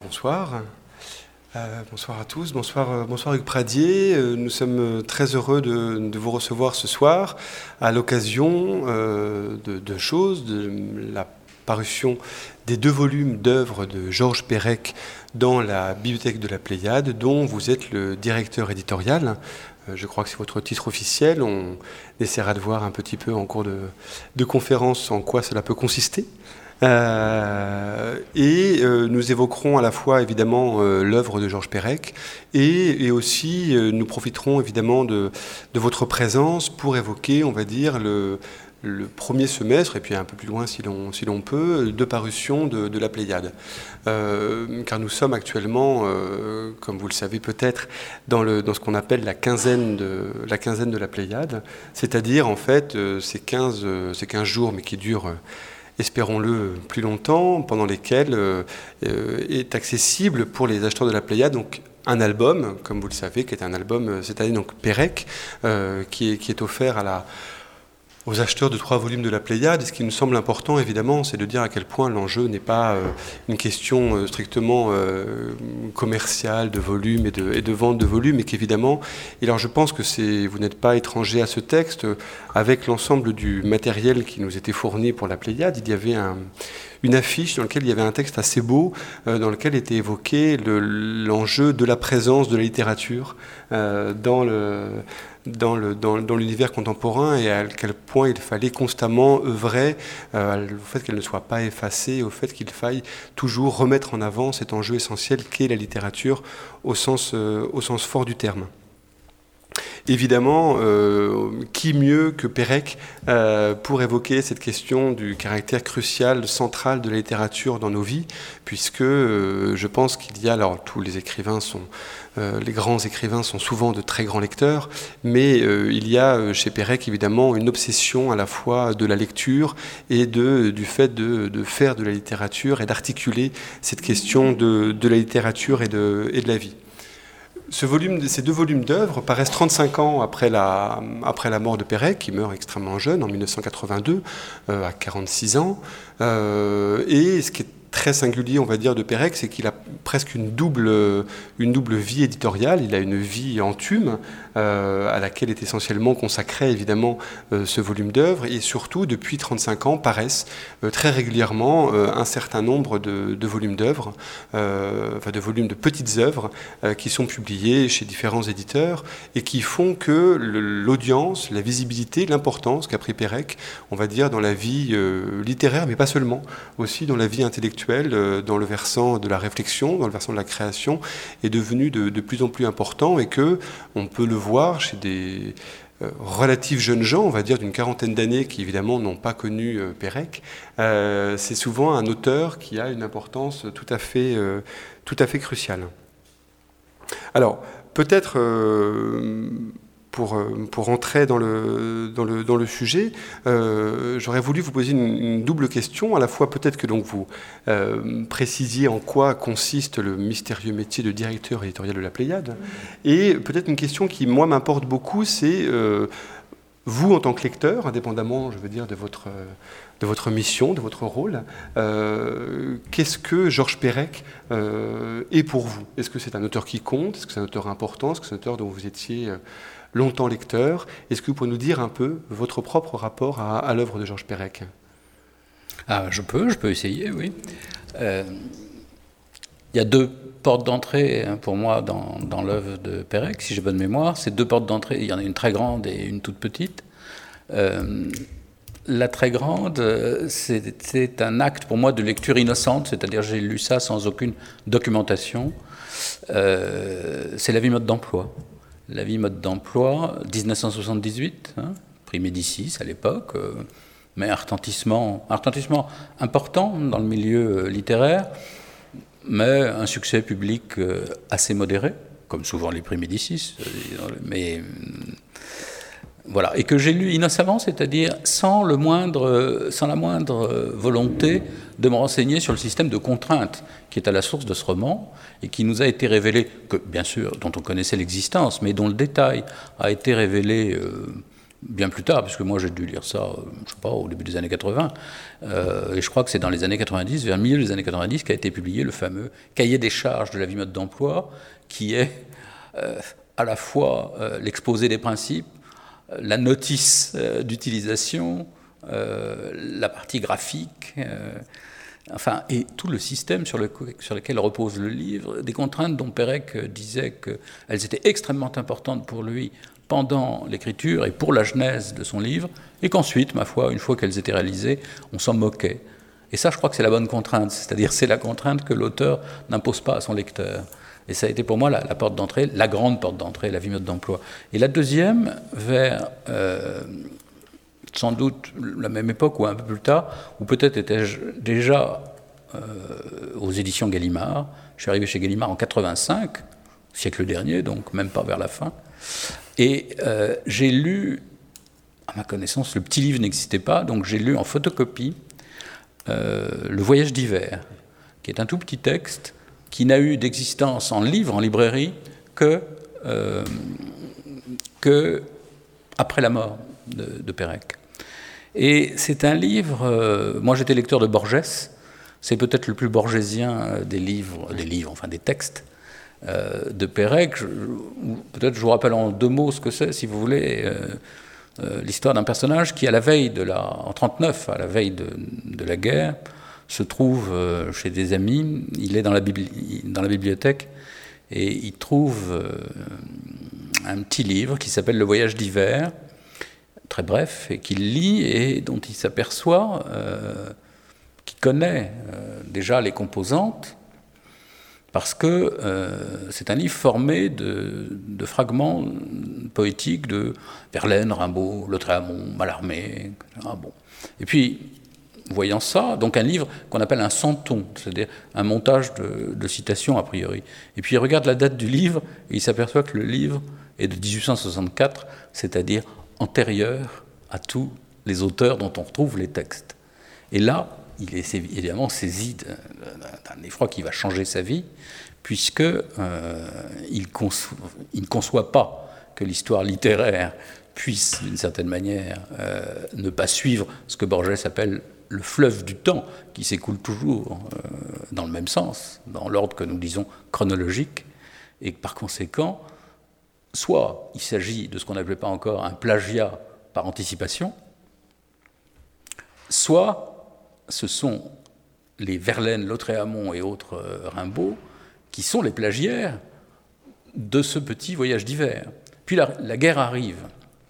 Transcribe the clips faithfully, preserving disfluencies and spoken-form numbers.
bonsoir. Euh, bonsoir à tous, bonsoir, euh, bonsoir Hugues Pradier. Euh, nous sommes très heureux de, de vous recevoir ce soir à l'occasion euh, de deux choses, de la parution des deux volumes d'œuvres de Georges Perec dans la Bibliothèque de la Pléiade, dont vous êtes le directeur éditorial. Euh, je crois que c'est votre titre officiel. On essaiera de voir un petit peu en cours de, de conférence en quoi cela peut consister. Euh, et euh, nous évoquerons à la fois évidemment euh, l'œuvre de Georges Perec et, et aussi euh, nous profiterons évidemment de, de votre présence pour évoquer, on va dire, le, le premier semestre, et puis un peu plus loin si l'on, si l'on peut, de parution de, de la Pléiade. Euh, car nous sommes actuellement, euh, comme vous le savez peut-être, dans, le, dans ce qu'on appelle la quinzaine de la, quinzaine de la Pléiade, c'est-à-dire en fait euh, ces, quinze, euh, ces quinze jours, mais qui durent... Euh, espérons-le, plus longtemps, pendant lesquels euh, est accessible pour les acheteurs de la Pléiade donc un album, comme vous le savez, qui est un album cette année, donc Perec, euh, qui, est, qui est offert à la, aux acheteurs de trois volumes de la Pléiade. Et ce qui nous semble important, évidemment, c'est de dire à quel point l'enjeu n'est pas euh, une question euh, strictement euh, commerciale de volume et de, et de vente de volume, et qu'évidemment, et alors je pense que c'est, vous n'êtes pas étranger à ce texte, euh, avec l'ensemble du matériel qui nous était fourni pour la Pléiade, il y avait un, une affiche dans laquelle il y avait un texte assez beau, euh, dans lequel était évoqué le, l'enjeu de la présence de la littérature euh, dans le... Dans, le, dans, dans l'univers contemporain, et à quel point il fallait constamment œuvrer euh, au fait qu'elle ne soit pas effacée, au fait qu'il faille toujours remettre en avant cet enjeu essentiel qu'est la littérature au sens, euh, au sens fort du terme. Évidemment, euh, qui mieux que Perec euh, pour évoquer cette question du caractère crucial, central de la littérature dans nos vies, puisque euh, je pense qu'il y a, alors tous les écrivains sont, euh, les grands écrivains sont souvent de très grands lecteurs, mais euh, il y a chez Perec évidemment une obsession à la fois de la lecture et de, du fait de, de faire de la littérature et d'articuler cette question de, de la littérature et de, et de la vie. Ce volume, ces deux volumes d'œuvres paraissent trente-cinq ans après la, après la mort de Perec, qui meurt extrêmement jeune, en mille neuf cent quatre-vingt-deux, euh, à quarante-six ans. Euh, et ce qui est très singulier, on va dire, de Perec, c'est qu'il a presque une double, une double vie éditoriale. Il a une vie enthume, euh, à laquelle est essentiellement consacré, évidemment, euh, ce volume d'œuvres. Et surtout, depuis trente-cinq ans, paraissent euh, très régulièrement euh, un certain nombre de, de volumes d'œuvres, euh, enfin de volumes de petites œuvres, euh, qui sont publiés chez différents éditeurs et qui font que le, l'audience, la visibilité, l'importance qu'a pris Perec, on va dire, dans la vie euh, littéraire, mais pas seulement, aussi dans la vie intellectuelle, dans le versant de la réflexion, dans le versant de la création, est devenu de, de plus en plus important, et que on peut le voir chez des euh, relatifs jeunes gens, on va dire d'une quarantaine d'années, qui évidemment n'ont pas connu euh, Perec. Euh, c'est souvent un auteur qui a une importance tout à fait, euh, tout à fait cruciale. Alors, peut-être... Euh, Pour, pour entrer dans le, dans le, dans le sujet, euh, j'aurais voulu vous poser une, une double question. À la fois, peut-être que donc vous euh, précisiez en quoi consiste le mystérieux métier de directeur éditorial de la Pléiade. Et peut-être une question qui, moi, m'importe beaucoup, c'est euh, vous, en tant que lecteur, indépendamment, je veux dire, de votre, de votre mission, de votre rôle, euh, qu'est-ce que Georges Perec euh, est pour vous ? Est-ce que c'est un auteur qui compte ? Est-ce que c'est un auteur important ? Est-ce que c'est un auteur dont vous étiez... Euh, longtemps lecteur? Est-ce que vous pouvez nous dire un peu votre propre rapport à, à l'œuvre de Georges Perec? Ah, je peux, je peux essayer, oui. Euh, il y a deux portes d'entrée pour moi dans, dans l'œuvre de Perec, si j'ai bonne mémoire. Ces deux portes d'entrée, il y en a une très grande et une toute petite. Euh, la très grande, c'est, c'est un acte pour moi de lecture innocente, c'est-à-dire j'ai lu ça sans aucune documentation. Euh, c'est La vie mode d'emploi. La vie mode d'emploi, dix-neuf cent soixante-dix-huit, hein, prix Médicis à l'époque, euh, mais un retentissement, un retentissement important dans le milieu euh, littéraire, mais un succès public euh, assez modéré, comme souvent les prix Médicis, euh, mais euh, voilà, et que j'ai lu innocemment, c'est-à-dire sans, le moindre, sans la moindre volonté de me renseigner sur le système de contraintes qui est à la source de ce roman et qui nous a été révélé, que, bien sûr, dont on connaissait l'existence, mais dont le détail a été révélé euh, bien plus tard, puisque moi j'ai dû lire ça, je sais pas, au début des années quatre-vingts, euh, et je crois que c'est dans les années quatre-vingt-dix, vers le milieu des années quatre-vingt-dix, qu'a été publié le fameux cahier des charges de la vie mode d'emploi, qui est euh, à la fois euh, l'exposé des principes, la notice euh, d'utilisation, euh, la partie graphique, euh, enfin, et tout le système sur, le, sur lequel repose le livre, des contraintes dont Pérec disait qu'elles étaient extrêmement importantes pour lui pendant l'écriture et pour la genèse de son livre, et qu'ensuite, ma foi, une fois qu'elles étaient réalisées, on s'en moquait. Et ça, je crois que c'est la bonne contrainte, c'est-à-dire c'est la contrainte que l'auteur n'impose pas à son lecteur. Et ça a été pour moi la, la porte d'entrée, la grande porte d'entrée, la vie mode d'emploi. Et la deuxième, vers euh, sans doute la même époque ou un peu plus tard, ou peut-être étais-je déjà euh, aux éditions Gallimard. Je suis arrivé chez Gallimard en quatre-vingt-cinq, siècle dernier, donc même pas vers la fin. Et euh, j'ai lu, à ma connaissance, le petit livre n'existait pas, donc j'ai lu en photocopie euh, Le Voyage d'hiver, qui est un tout petit texte qui n'a eu d'existence en livre, en librairie, que, euh, que après la mort de, de Pérec. Et c'est un livre, euh, moi j'étais lecteur de Borges, c'est peut-être le plus borgésien des livres, des livres, enfin des textes, Euh, de Pérec. Je, peut-être je vous rappelle en deux mots ce que c'est, si vous voulez, euh, euh, l'histoire d'un personnage qui, à la veille de la, en trente-neuf, à la veille de, de la guerre, se trouve euh, chez des amis. Il est dans la, bibli- dans la bibliothèque et il trouve euh, un petit livre qui s'appelle Le Voyage d'hiver, très bref, et qu'il lit et dont il s'aperçoit euh, qu'il connaît euh, déjà les composantes, parce que euh, c'est un livre formé de, de fragments poétiques de Verlaine, Rimbaud, Lautréamont, Mallarmé, et cetera. Bon. Et puis, voyant ça, donc un livre qu'on appelle un centon, c'est-à-dire un montage de, de citations a priori. Et puis il regarde la date du livre et il s'aperçoit que le livre est de dix-huit cent soixante-quatre, c'est-à-dire antérieur à tous les auteurs dont on retrouve les textes. Et là, il est évidemment saisi d'un effroi qui va changer sa vie, puisque euh, il, conçoit, il ne conçoit pas que l'histoire littéraire puisse, d'une certaine manière, euh, ne pas suivre ce que Borges appelle le fleuve du temps, qui s'écoule toujours euh, dans le même sens, dans l'ordre que nous disons chronologique, et que par conséquent, soit il s'agit de ce qu'on n'appelait pas encore un plagiat par anticipation, soit ce sont les Verlaine, Lautréamont et autres euh, Rimbaud qui sont les plagiaires de ce petit voyage d'hiver. Puis la, la guerre arrive,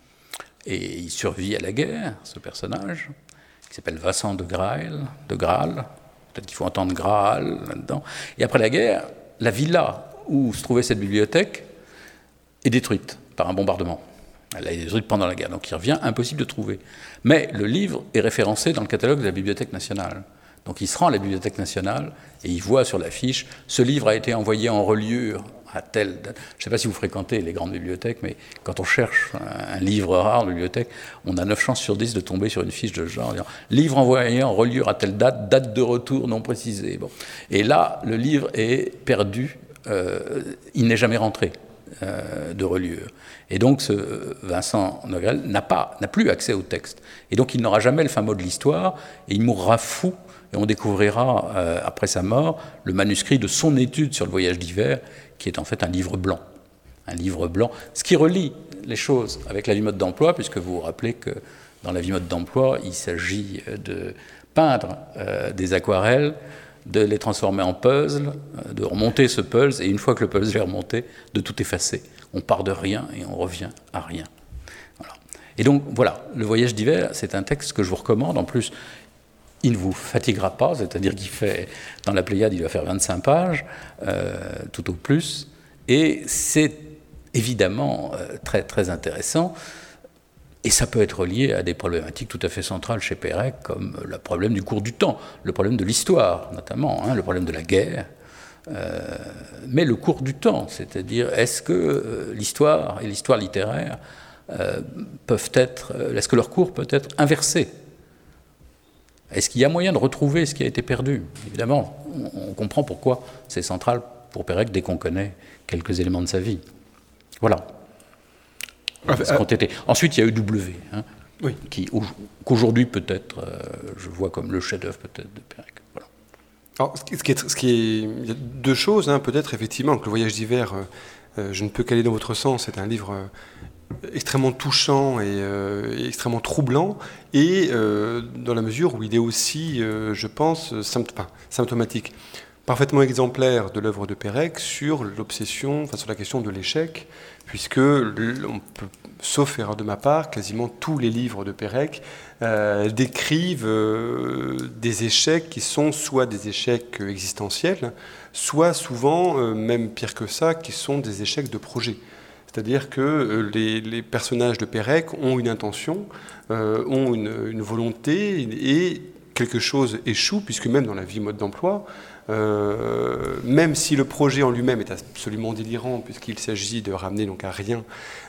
et il survit à la guerre, ce personnage, qui s'appelle Vincent de Graal, de Graal, peut-être qu'il faut entendre Graal là-dedans. Et après la guerre, la villa où se trouvait cette bibliothèque est détruite par un bombardement. Elle a été détruite pendant la guerre, donc il revient impossible de trouver. Mais le livre est référencé dans le catalogue de la Bibliothèque nationale. Donc il se rend à la Bibliothèque nationale et il voit sur l'affiche « Ce livre a été envoyé en reliure à telle date ». Je ne sais pas si vous fréquentez les grandes bibliothèques, mais quand on cherche un, un livre rare de bibliothèque, on a neuf chances sur dix de tomber sur une fiche de genre disant « Livre envoyé en reliure à telle date, date de retour non précisée ». Bon. Et là, le livre est perdu, euh, il n'est jamais rentré euh, de reliure. Et donc, ce Vincent de Graal n'a pas, n'a plus accès au texte. Et donc, il n'aura jamais le fin mot de l'histoire, et il mourra fou. Et on découvrira, euh, après sa mort, le manuscrit de son étude sur le voyage d'hiver, qui est en fait un livre blanc. Un livre blanc, ce qui relie les choses avec la vie mode d'emploi, puisque vous vous rappelez que dans la vie mode d'emploi, il s'agit de peindre euh, des aquarelles, de les transformer en puzzle, de remonter ce puzzle, et une fois que le puzzle est remonté, de tout effacer. On part de rien et on revient à rien. Voilà. Et donc, voilà, Le Voyage d'hiver, c'est un texte que je vous recommande. En plus, il ne vous fatiguera pas, c'est-à-dire qu'il fait, dans la Pléiade, il va faire vingt-cinq pages, euh, tout au plus. Et c'est évidemment euh, très, très intéressant. Et ça peut être lié à des problématiques tout à fait centrales chez Pérec, comme le problème du cours du temps, le problème de l'histoire, notamment, hein, le problème de la guerre. Euh, mais le cours du temps, c'est-à-dire est-ce que euh, l'histoire et l'histoire littéraire euh, peuvent être, euh, est-ce que leur cours peut être inversé? Est-ce qu'il y a moyen de retrouver ce qui a été perdu? Évidemment, on, on comprend pourquoi c'est central pour Pérec dès qu'on connaît quelques éléments de sa vie. Voilà. Ah, ah, été. Ensuite, il y a eu W, hein, oui. qui, qu'aujourd'hui peut-être, euh, je vois comme le chef-d'œuvre peut-être de Pérec. Voilà. Alors, ce qui est, ce qui est, il y a deux choses, hein, peut-être effectivement que le Voyage d'hiver, euh, je ne peux qu'aller dans votre sens, c'est un livre euh, extrêmement touchant et, euh, et extrêmement troublant, et euh, dans la mesure où il est aussi, euh, je pense, sympt- enfin, symptomatique, parfaitement exemplaire de l'œuvre de Pérec sur l'obsession, enfin sur la question de l'échec, puisque on peut, sauf erreur de ma part, quasiment tous les livres de Pérec euh, décrivent euh, des échecs qui sont soit des échecs existentiels, soit souvent, euh, même pire que ça, qui sont des échecs de projet. C'est-à-dire que euh, les, les personnages de Pérec ont une intention, euh, ont une, une volonté, et quelque chose échoue, puisque même dans la vie mode d'emploi, Euh, même si le projet en lui-même est absolument délirant, puisqu'il s'agit de ramener donc à rien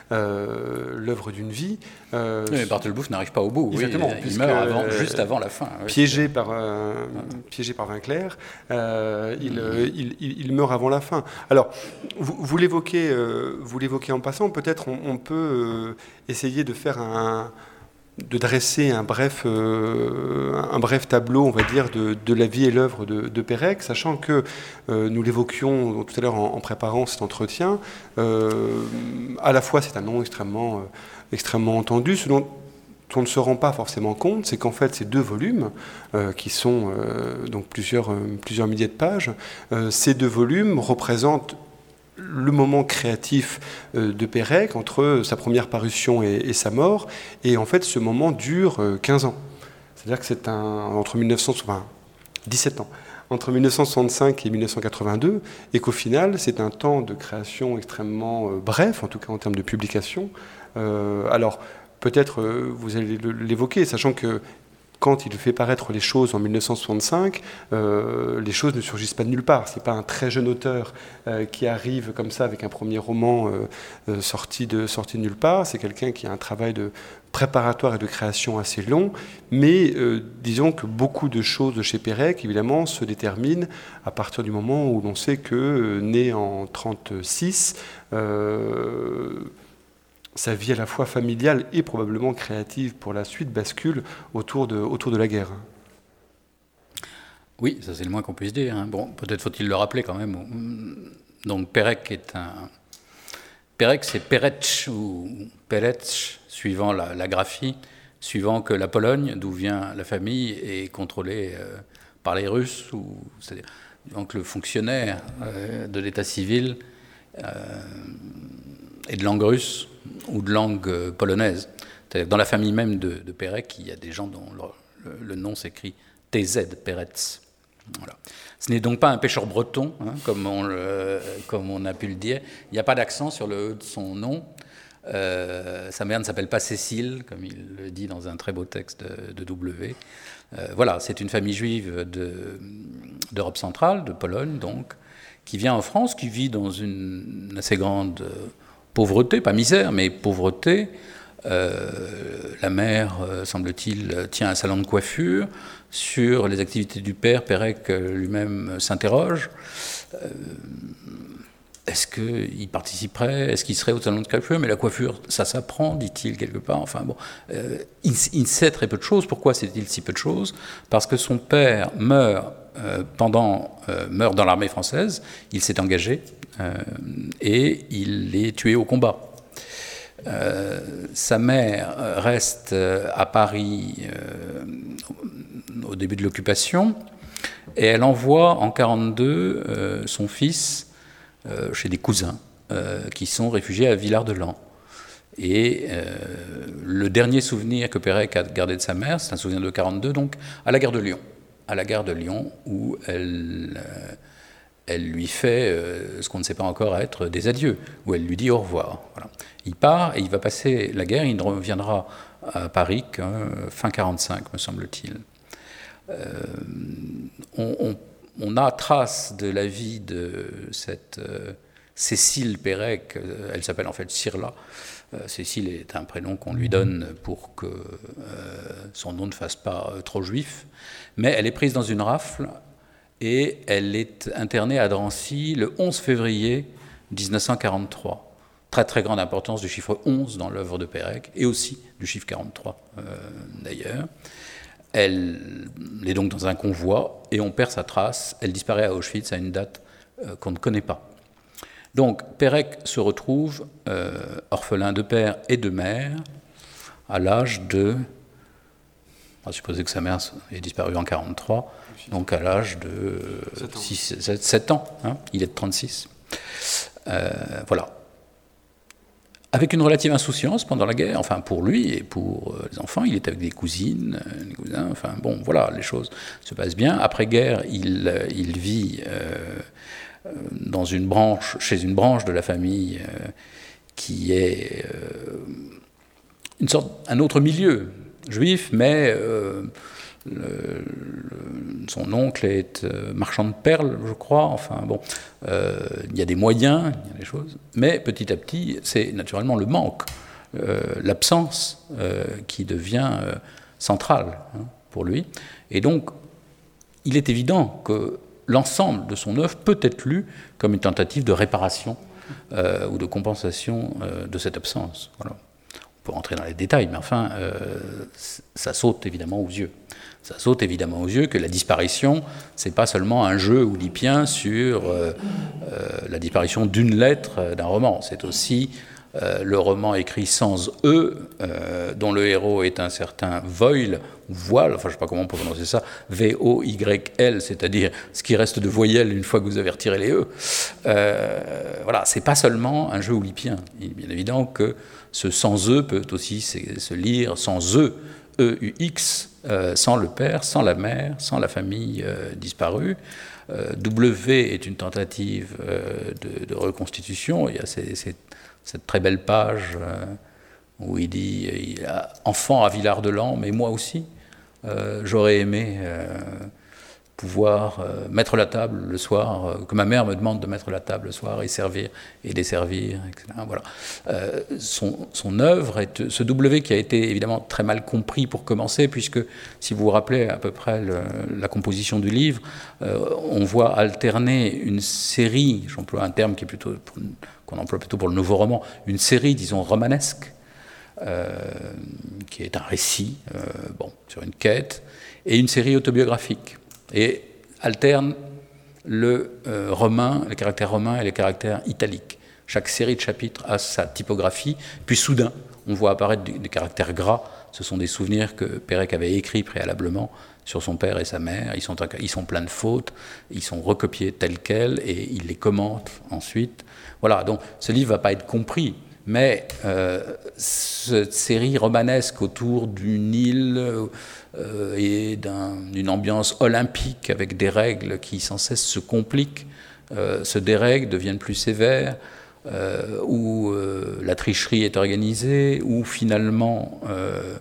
euh, l'œuvre d'une vie. Euh, mais Barthelbouf n'arrive pas au bout. Exactement. Oui, il meurt avant, euh, juste avant la fin. Oui. Piégé par, euh, piégé par Vinclair, euh, il, mmh. il, il, il meurt avant la fin. Alors, vous, vous l'évoquez, euh, vous l'évoquez en passant. Peut-être on, on peut euh, essayer de faire un de dresser un bref, euh, un bref tableau, on va dire, de, de la vie et l'œuvre de, de Pérec, sachant que euh, nous l'évoquions tout à l'heure en, en préparant cet entretien. Euh, à la fois, c'est un nom extrêmement, euh, extrêmement entendu. Ce dont on ne se rend pas forcément compte, c'est qu'en fait, ces deux volumes, euh, qui sont euh, donc plusieurs, euh, plusieurs milliers de pages, euh, ces deux volumes représentent le moment créatif de Pérec entre sa première parution et, et sa mort, et en fait ce moment dure quinze ans. C'est-à-dire que c'est un entre mille neuf cents, enfin, dix-sept ans, entre mille neuf cent soixante-cinq et mille neuf cent quatre-vingt-deux, et qu'au final c'est un temps de création extrêmement bref, en tout cas en termes de publication. Euh, alors peut-être vous allez l'évoquer, sachant que quand il fait paraître les choses en mille neuf cent soixante-cinq, euh, les choses ne surgissent pas de nulle part. Ce n'est pas un très jeune auteur euh, qui arrive comme ça avec un premier roman euh, euh, sorti, de, sorti de nulle part. C'est quelqu'un qui a un travail de préparatoire et de création assez long. Mais euh, disons que beaucoup de choses de chez Pérec, évidemment, se déterminent à partir du moment où l'on sait que, euh, né en trente-six, euh, sa vie à la fois familiale et probablement créative pour la suite bascule autour de, autour de la guerre. Oui, ça c'est le moins qu'on puisse dire. Hein. Bon, peut-être faut-il le rappeler quand même. Donc Pérec est un... Pérec c'est Peretz ou Peretz, suivant la, la graphie, suivant que la Pologne, d'où vient la famille, est contrôlée euh, par les Russes, ou, c'est-à-dire, donc le fonctionnaire euh, de l'état civil euh, est de langue russe ou de langue polonaise. C'est-à-dire dans la famille même de, de Pérec, il y a des gens dont le, le, le nom s'écrit T Z, Peretz. Voilà. Ce n'est donc pas un pêcheur breton, hein, comme, on le, comme on a pu le dire. Il n'y a pas d'accent sur le E de son nom. Euh, sa mère ne s'appelle pas Cécile, comme il le dit dans un très beau texte de, de W. Euh, voilà, c'est une famille juive de, d'Europe centrale, de Pologne donc, qui vient en France, qui vit dans une assez grande pauvreté, pas misère, mais pauvreté. Euh, la mère, euh, semble-t-il, tient un salon de coiffure. Sur les activités du père, Pérec lui-même s'interroge. Euh, est-ce qu'il participerait? Est-ce qu'il serait au salon de coiffure? Mais la coiffure, ça s'apprend, dit-il quelque part. Enfin bon, euh, il, il sait très peu de choses. Pourquoi sait-il si peu de choses? Parce que son père meurt euh, pendant euh, meurt dans l'armée française. Il s'est engagé euh, et il est tué au combat. Euh, sa mère reste à Paris euh, au début de l'occupation et elle envoie en quarante-deux euh, son fils euh, chez des cousins euh, qui sont réfugiés à Villard-de-Lans. Et euh, le dernier souvenir que Pérec a gardé de sa mère, c'est un souvenir de quarante-deux, donc à la gare de Lyon, à la gare de Lyon où elle euh, elle lui fait euh, ce qu'on ne sait pas encore être des adieux, où elle lui dit au revoir. Voilà. Il part et il va passer la guerre, il ne reviendra à Paris qu'en euh, fin quarante-cinq, me semble-t-il. Euh, on, on, on a trace de la vie de cette euh, Cécile Pérec, euh, elle s'appelle en fait Cirla. Euh, Cécile est un prénom qu'on lui donne pour que euh, son nom ne fasse pas euh, trop juif, mais elle est prise dans une rafle et elle est internée à Drancy le onze février mille neuf cent quarante-trois. très très grande importance du chiffre onze dans l'œuvre de Pérec, et aussi du chiffre quarante-trois euh, d'ailleurs. Elle est donc dans un convoi, et on perd sa trace, elle disparaît à Auschwitz à une date euh, qu'on ne connaît pas. Donc Pérec se retrouve euh, orphelin de père et de mère, à l'âge de... On va supposer que sa mère est disparue en quarante-trois, donc à l'âge de sept ans, hein, il est de trente-six. Euh, voilà. Avec une relative insouciance pendant la guerre, enfin pour lui et pour les enfants, il est avec des cousines, des cousins, enfin bon, voilà, les choses se passent bien. Après-guerre, il, il vit euh, dans une branche, chez une branche de la famille euh, qui est euh, une sorte, un autre milieu juif, mais euh, le, le, son oncle est euh, marchand de perles, je crois. Enfin bon, euh, il y a des moyens, il y a des choses, mais petit à petit, c'est naturellement le manque, euh, l'absence euh, qui devient euh, centrale hein, pour lui. Et donc, il est évident que l'ensemble de son œuvre peut être lu comme une tentative de réparation euh, ou de compensation euh, de cette absence. Voilà. On peut rentrer dans les détails, mais enfin, euh, ça saute évidemment aux yeux. Ça saute évidemment aux yeux que la disparition, c'est pas seulement un jeu oedipien sur euh, euh, la disparition d'une lettre d'un roman. C'est aussi euh, le roman écrit sans E, euh, dont le héros est un certain Voile, voile, enfin je sais pas comment on peut prononcer ça, V O Y L, c'est-à-dire ce qui reste de voyelles une fois que vous avez retiré les E. Euh, voilà, c'est pas seulement un jeu oedipien. Il est bien évident que ce sans E peut aussi se lire sans E, E U X, euh, sans le père, sans la mère, sans la famille euh, disparue. Euh, W est une tentative euh, de, de reconstitution. Il y a ces, ces, cette très belle page euh, où il dit il a enfant à Villard-de-Lans, mais moi aussi, euh, j'aurais aimé euh, pouvoir euh, mettre la table le soir, euh, que ma mère me demande de mettre la table le soir et servir et desservir, et cetera. Voilà. Euh, son, son œuvre, est, ce W qui a été évidemment très mal compris pour commencer, puisque si vous vous rappelez à peu près le, la composition du livre, euh, on voit alterner une série, j'emploie un terme qui est plutôt qu'on emploie plutôt pour le nouveau roman, une série, disons, romanesque, euh, qui est un récit, euh, bon, sur une quête, et une série autobiographique. Et alterne le euh, romain, les caractères romains et les caractères italiques. Chaque série de chapitres a sa typographie, puis soudain, on voit apparaître des, des caractères gras. Ce sont des souvenirs que Pérec avait écrits préalablement sur son père et sa mère. Ils sont, ils sont pleins de fautes, ils sont recopiés tels quels, et il les commente ensuite. Voilà, donc ce livre ne va pas être compris, mais euh, cette série romanesque autour d'une île euh, et d'un, d'une ambiance olympique avec des règles qui sans cesse se compliquent, euh, se dérèglent, deviennent plus sévères, euh, où euh, la tricherie est organisée, où finalement euh,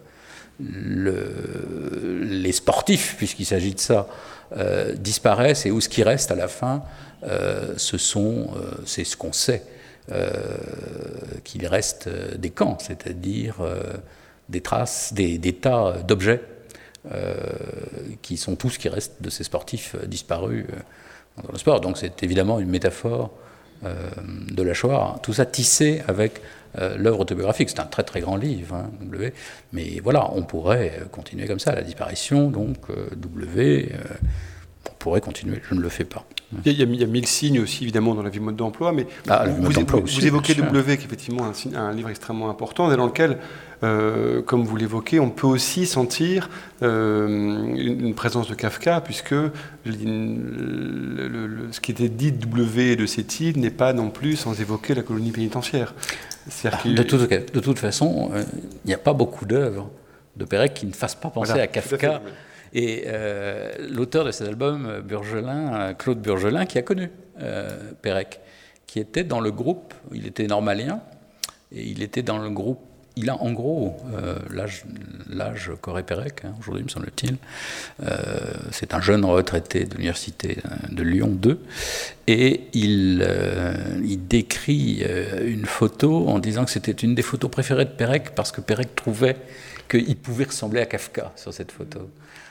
le, les sportifs, puisqu'il s'agit de ça, euh, disparaissent, et où ce qui reste à la fin, euh, ce sont, euh, c'est ce qu'on sait, Euh, qu'il reste des camps, c'est-à-dire euh, des traces, des, des tas d'objets euh, qui sont tout ce qui reste de ces sportifs disparus euh, dans le sport. Donc c'est évidemment une métaphore euh, de la Shoah. Tout ça tissé avec euh, l'œuvre autobiographique. C'est un très très grand livre, hein, W. Mais voilà, on pourrait continuer comme ça. La disparition, donc euh, W, euh, on pourrait continuer. Je ne le fais pas. Il y, a, il y a mille signes aussi, évidemment, dans la vie mode d'emploi, mais ah, vous, vous, vous, aussi, vous évoquez W, qui est effectivement un, un livre extrêmement important, et dans lequel, euh, comme vous l'évoquez, on peut aussi sentir euh, une, une présence de Kafka, puisque le, le, le, ce qui était dit de W et de cette île n'est pas non plus sans évoquer la colonie pénitentiaire. Ah, de, toute, de toute façon, il euh, n'y a pas beaucoup d'œuvres de Pérec qui ne fassent pas penser voilà, à Kafka. À Et euh, l'auteur de cet album, Burgelin, Claude Burgelin, qui a connu euh, Pérec, qui était dans le groupe, il était normalien, et il était dans le groupe, il a en gros euh, l'âge, l'âge qu'aurait Pérec, hein, aujourd'hui me semble-t-il. Euh, c'est un jeune retraité de l'université de Lyon deux, et il, euh, il décrit euh, une photo en disant que c'était une des photos préférées de Pérec, parce que Pérec trouvait qu'il pouvait ressembler à Kafka sur cette photo.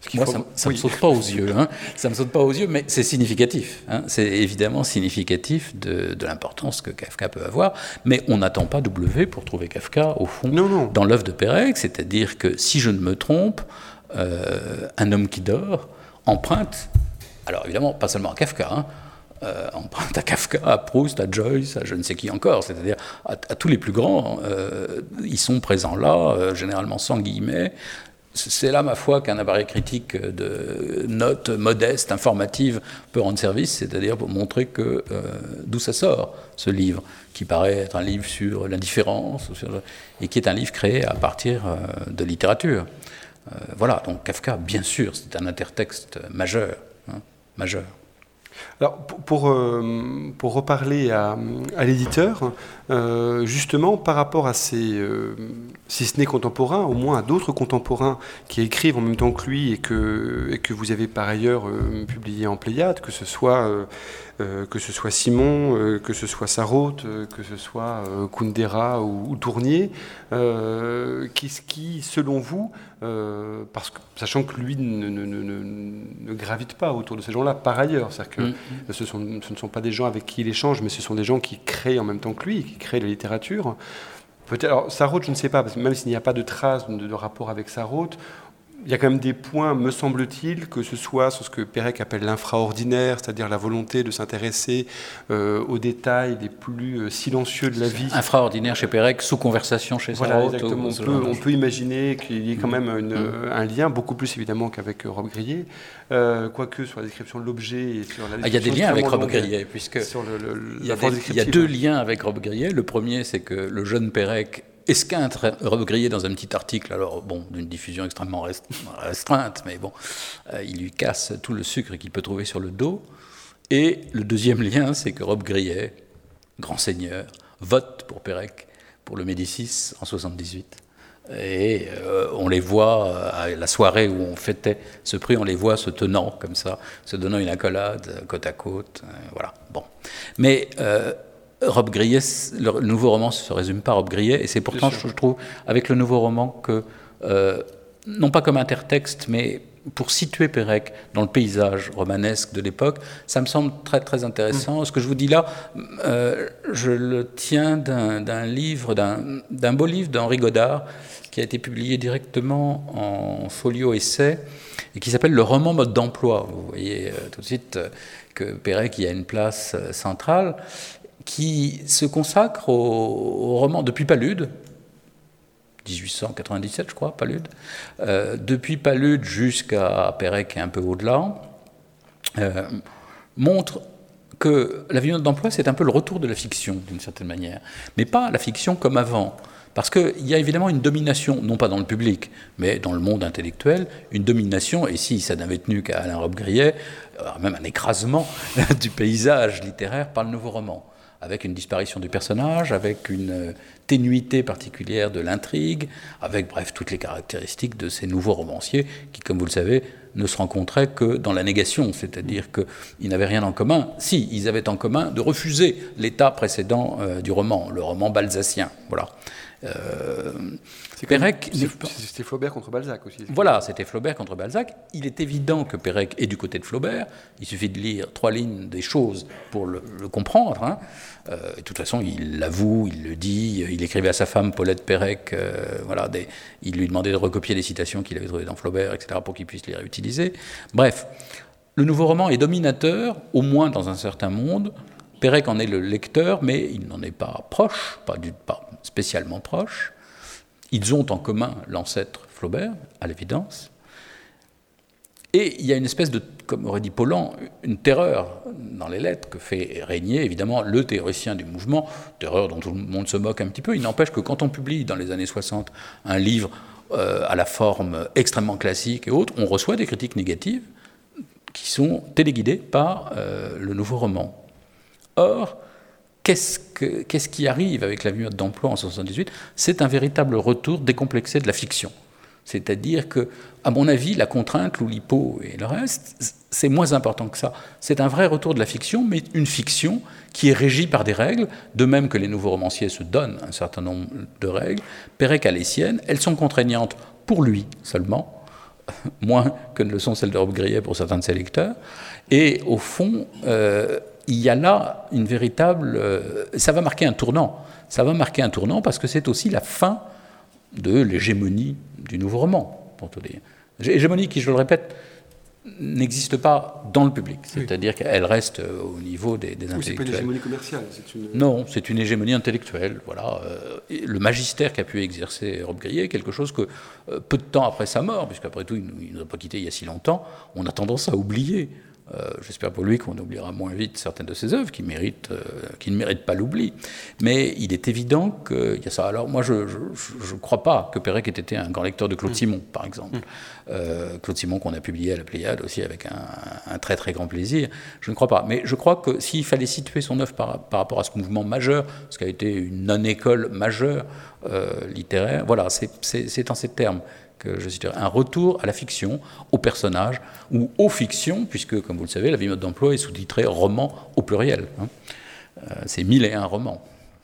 Moi, faut... ça, ça oui. me saute pas aux yeux. Hein. Ça me saute pas aux yeux, mais c'est significatif. Hein. C'est évidemment significatif de, de l'importance que Kafka peut avoir. Mais on n'attend pas W pour trouver Kafka, au fond, non, non. dans l'œuvre de Pérec. C'est-à-dire que, si je ne me trompe, euh, Un homme qui dort emprunte, alors évidemment, pas seulement à Kafka, hein, euh, emprunte à Kafka, à Proust, à Joyce, à je ne sais qui encore, c'est-à-dire à, à tous les plus grands. Euh, ils sont présents là, euh, généralement sans guillemets. C'est là, ma foi, qu'un appareil critique de notes modestes, informatives, peut rendre service, c'est-à-dire pour montrer que, euh, d'où ça sort, ce livre, qui paraît être un livre sur l'indifférence, sur, et qui est un livre créé à partir euh, de littérature. Euh, voilà, donc Kafka, bien sûr, c'est un intertexte majeur, hein, majeur. Alors, pour, pour, euh, pour reparler à, à l'éditeur, euh, justement, par rapport à ces, euh, si ce n'est contemporains, au moins à d'autres contemporains qui écrivent en même temps que lui et que, et que vous avez par ailleurs euh, publié en Pléiade, que ce soit, euh, euh, que ce soit Simon, euh, que ce soit Sarraute, euh, que ce soit euh, Kundera ou, ou Tournier, euh, qui, qui, selon vous, euh, parce que, sachant que lui ne, ne, ne, ne gravite pas autour de ces gens-là, par ailleurs, c'est-à-dire que mmh. ce, sont, ce ne sont pas des gens avec qui il échange, mais ce sont des gens qui créent en même temps que lui, qui créent la littérature. Peut-être, alors Sarraute, je ne sais pas, parce que même s'il n'y a pas de traces de, de rapport avec Sarraute, il y a quand même des points, me semble-t-il, que ce soit sur ce que Pérec appelle l'infraordinaire, c'est-à-dire la volonté de s'intéresser euh, aux détails les plus euh, silencieux de la vie. Infraordinaire chez Pérec, sous conversation chez voilà, Sarraute. Exactement. On peut, on peut imaginer qu'il y ait quand même une, mmh. un lien, beaucoup plus évidemment qu'avec euh, Robbe-Grillet, euh, quoique sur la description de l'objet et sur la description. Ah, il y a des liens avec Robbe-Grillet, puisque sur le, le, il, y a des, il y a deux liens avec Robbe-Grillet. Le premier, c'est que le jeune Pérec esquinte Robbe-Grillet dans un petit article, alors bon, d'une diffusion extrêmement restreinte, mais bon, euh, il lui casse tout le sucre qu'il peut trouver sur le dos. Et le deuxième lien, c'est que Robbe-Grillet, grand seigneur, vote pour Pérec, pour le Médicis en soixante-dix-huit. Et euh, on les voit, à la soirée où on fêtait ce prix, on les voit se tenant comme ça, se donnant une accolade, côte à côte, euh, voilà, bon. Mais... Euh, Robbe-Grillet, le nouveau roman ne se résume pas à Robbe-Grillet, et c'est pourtant, je trouve, avec le nouveau roman, que, euh, non pas comme intertexte, mais pour situer Pérec dans le paysage romanesque de l'époque, ça me semble très, très intéressant. Mmh. Ce que je vous dis là, euh, je le tiens d'un, d'un livre, d'un, d'un beau livre d'Henri Godard, qui a été publié directement en folio essai, et qui s'appelle « Le roman mode d'emploi ». Vous voyez euh, tout de suite euh, que Pérec y a une place euh, centrale, qui se consacre au, au roman depuis Palude, dix-huit cent quatre-vingt-dix-sept, je crois, Palude, euh, depuis Palude jusqu'à Pérec et un peu au-delà, euh, montre que La vie d'emploi, c'est un peu le retour de la fiction, d'une certaine manière, mais pas la fiction comme avant. Parce qu'il y a évidemment une domination, non pas dans le public, mais dans le monde intellectuel, une domination, et si ça n'avait tenu qu'à Alain Robbe-Grillet, même un écrasement du paysage littéraire par le nouveau roman, avec une disparition du personnage, avec une ténuité particulière de l'intrigue, avec, bref, toutes les caractéristiques de ces nouveaux romanciers qui, comme vous le savez, ne se rencontraient que dans la négation, c'est-à-dire qu'ils n'avaient rien en commun. Si, ils avaient en commun de refuser l'état précédent euh, du roman, le roman balzacien, voilà. Euh, c'est Pérec, c'était Flaubert contre Balzac aussi. Voilà, c'était Flaubert contre Balzac. Il est évident que Pérec est du côté de Flaubert. Il suffit de lire trois lignes des choses pour le, le comprendre. Hein. Euh, de toute façon, il l'avoue, il le dit. Il écrivait à sa femme Paulette Pérec. Euh, voilà, des, il lui demandait de recopier les citations qu'il avait trouvées dans Flaubert, et cetera, pour qu'il puisse les réutiliser. Bref, le nouveau roman est dominateur, au moins dans un certain monde. Pérec en est le lecteur, mais il n'en est pas proche, pas, du, pas spécialement proche. Ils ont en commun l'ancêtre Flaubert, à l'évidence. Et il y a une espèce de, comme aurait dit Paulan, une terreur dans les lettres que fait régner, évidemment, le théoricien du mouvement, terreur dont tout le monde se moque un petit peu. Il n'empêche que quand on publie, dans les années soixante, un livre euh, à la forme extrêmement classique et autres, on reçoit des critiques négatives qui sont téléguidées par euh, le nouveau roman. Or, qu'est-ce, que, qu'est-ce qui arrive avec La vie d'emploi en soixante-dix-huit ? C'est un véritable retour décomplexé de la fiction. C'est-à-dire que, à mon avis, la contrainte, l'oulipo et le reste, c'est moins important que ça. C'est un vrai retour de la fiction, mais une fiction qui est régie par des règles, de même que les nouveaux romanciers se donnent un certain nombre de règles. Pérec a les siennes, elles sont contraignantes pour lui seulement, moins que ne le sont celles de Robbe-Grillet pour certains de ses lecteurs. Et au fond, euh, il y a là une véritable... Euh, ça va marquer un tournant. Ça va marquer un tournant parce que c'est aussi la fin de l'hégémonie du nouveau roman, pour tout dire. Hégémonie qui, je le répète, n'existe pas dans le public. C'est-à-dire oui. qu'elle reste au niveau des, des oui, intellectuels. C'est pas une hégémonie commerciale. C'est une... Non, c'est une hégémonie intellectuelle. Voilà. Et le magistère qu'a pu exercer Robbe-Grillet est quelque chose que, peu de temps après sa mort, puisqu'après tout, il ne nous a pas quittés il y a si longtemps, on a tendance à oublier. Euh, j'espère pour lui qu'on oubliera moins vite certaines de ses œuvres qui, méritent, euh, qui ne méritent pas l'oubli. Mais il est évident qu'il y a ça. Alors moi, je ne crois pas que Pérec ait été un grand lecteur de Claude mmh. Simon, par exemple. Mmh. Euh, Claude Simon qu'on a publié à la Pléiade aussi avec un, un très très grand plaisir. Je ne crois pas. Mais je crois que s'il fallait situer son œuvre par, par rapport à ce mouvement majeur, ce qui a été une non-école majeure euh, littéraire, voilà, c'est en ces termes que je citerai, un retour à la fiction, aux personnages, ou aux fictions, puisque, comme vous le savez, La vie mode d'emploi est sous-titré roman au pluriel. Hein. Euh, c'est mille et un romans.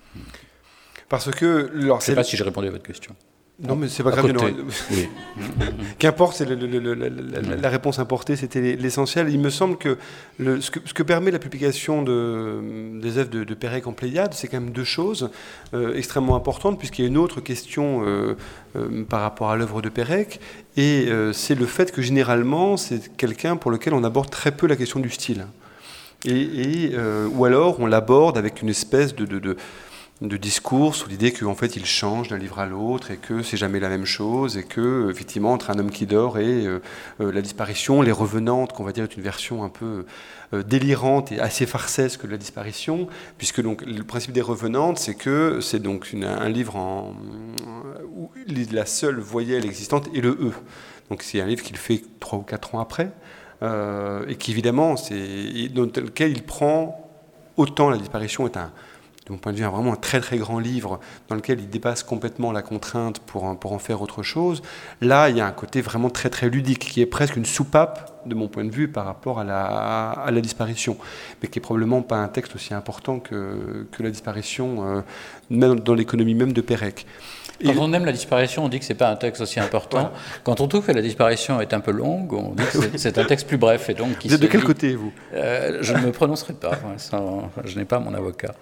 Parce que... Alors, je ne sais pas si j'ai répondu à votre question. Non, mais c'est pas grave. Oui. Qu'importe, c'est le, le, le, la, la, la réponse importée, c'était l'essentiel. Il me semble que, le, ce que ce que permet la publication de, des œuvres de, de Pérec en Pléiade, c'est quand même deux choses euh, extrêmement importantes, puisqu'il y a une autre question euh, euh, par rapport à l'œuvre de Pérec, et euh, c'est le fait que généralement, c'est quelqu'un pour lequel on aborde très peu la question du style. Et, et, euh, ou alors, on l'aborde avec une espèce de... de, de de discours sur l'idée qu'en fait il change d'un livre à l'autre et que c'est jamais la même chose et que effectivement entre Un homme qui dort et euh, euh, La disparition, Les Revenantes, qu'on va dire est une version un peu euh, délirante et assez farcesque de La disparition, puisque donc le principe des Revenantes, c'est que c'est donc une, un livre en, où la seule voyelle existante est le E. Donc c'est un livre qu'il fait trois ou quatre ans après euh, et qui évidemment c'est dans lequel il prend autant La disparition est un de mon point de vue, vraiment un très très grand livre dans lequel il dépasse complètement la contrainte pour, pour en faire autre chose. Là, il y a un côté vraiment très très ludique, qui est presque une soupape, de mon point de vue, par rapport à la, à la disparition, mais qui n'est probablement pas un texte aussi important que, que La disparition, euh, même dans l'économie même de Pérec. Quand on aime La disparition, on dit que ce n'est pas un texte aussi important. Voilà. Quand on trouve que La disparition est un peu longue, on dit que c'est un texte plus bref. Et donc, qui vous êtes de quel lit... côté, vous euh, Je ne me prononcerai pas. Sans... Je n'ai pas mon avocat.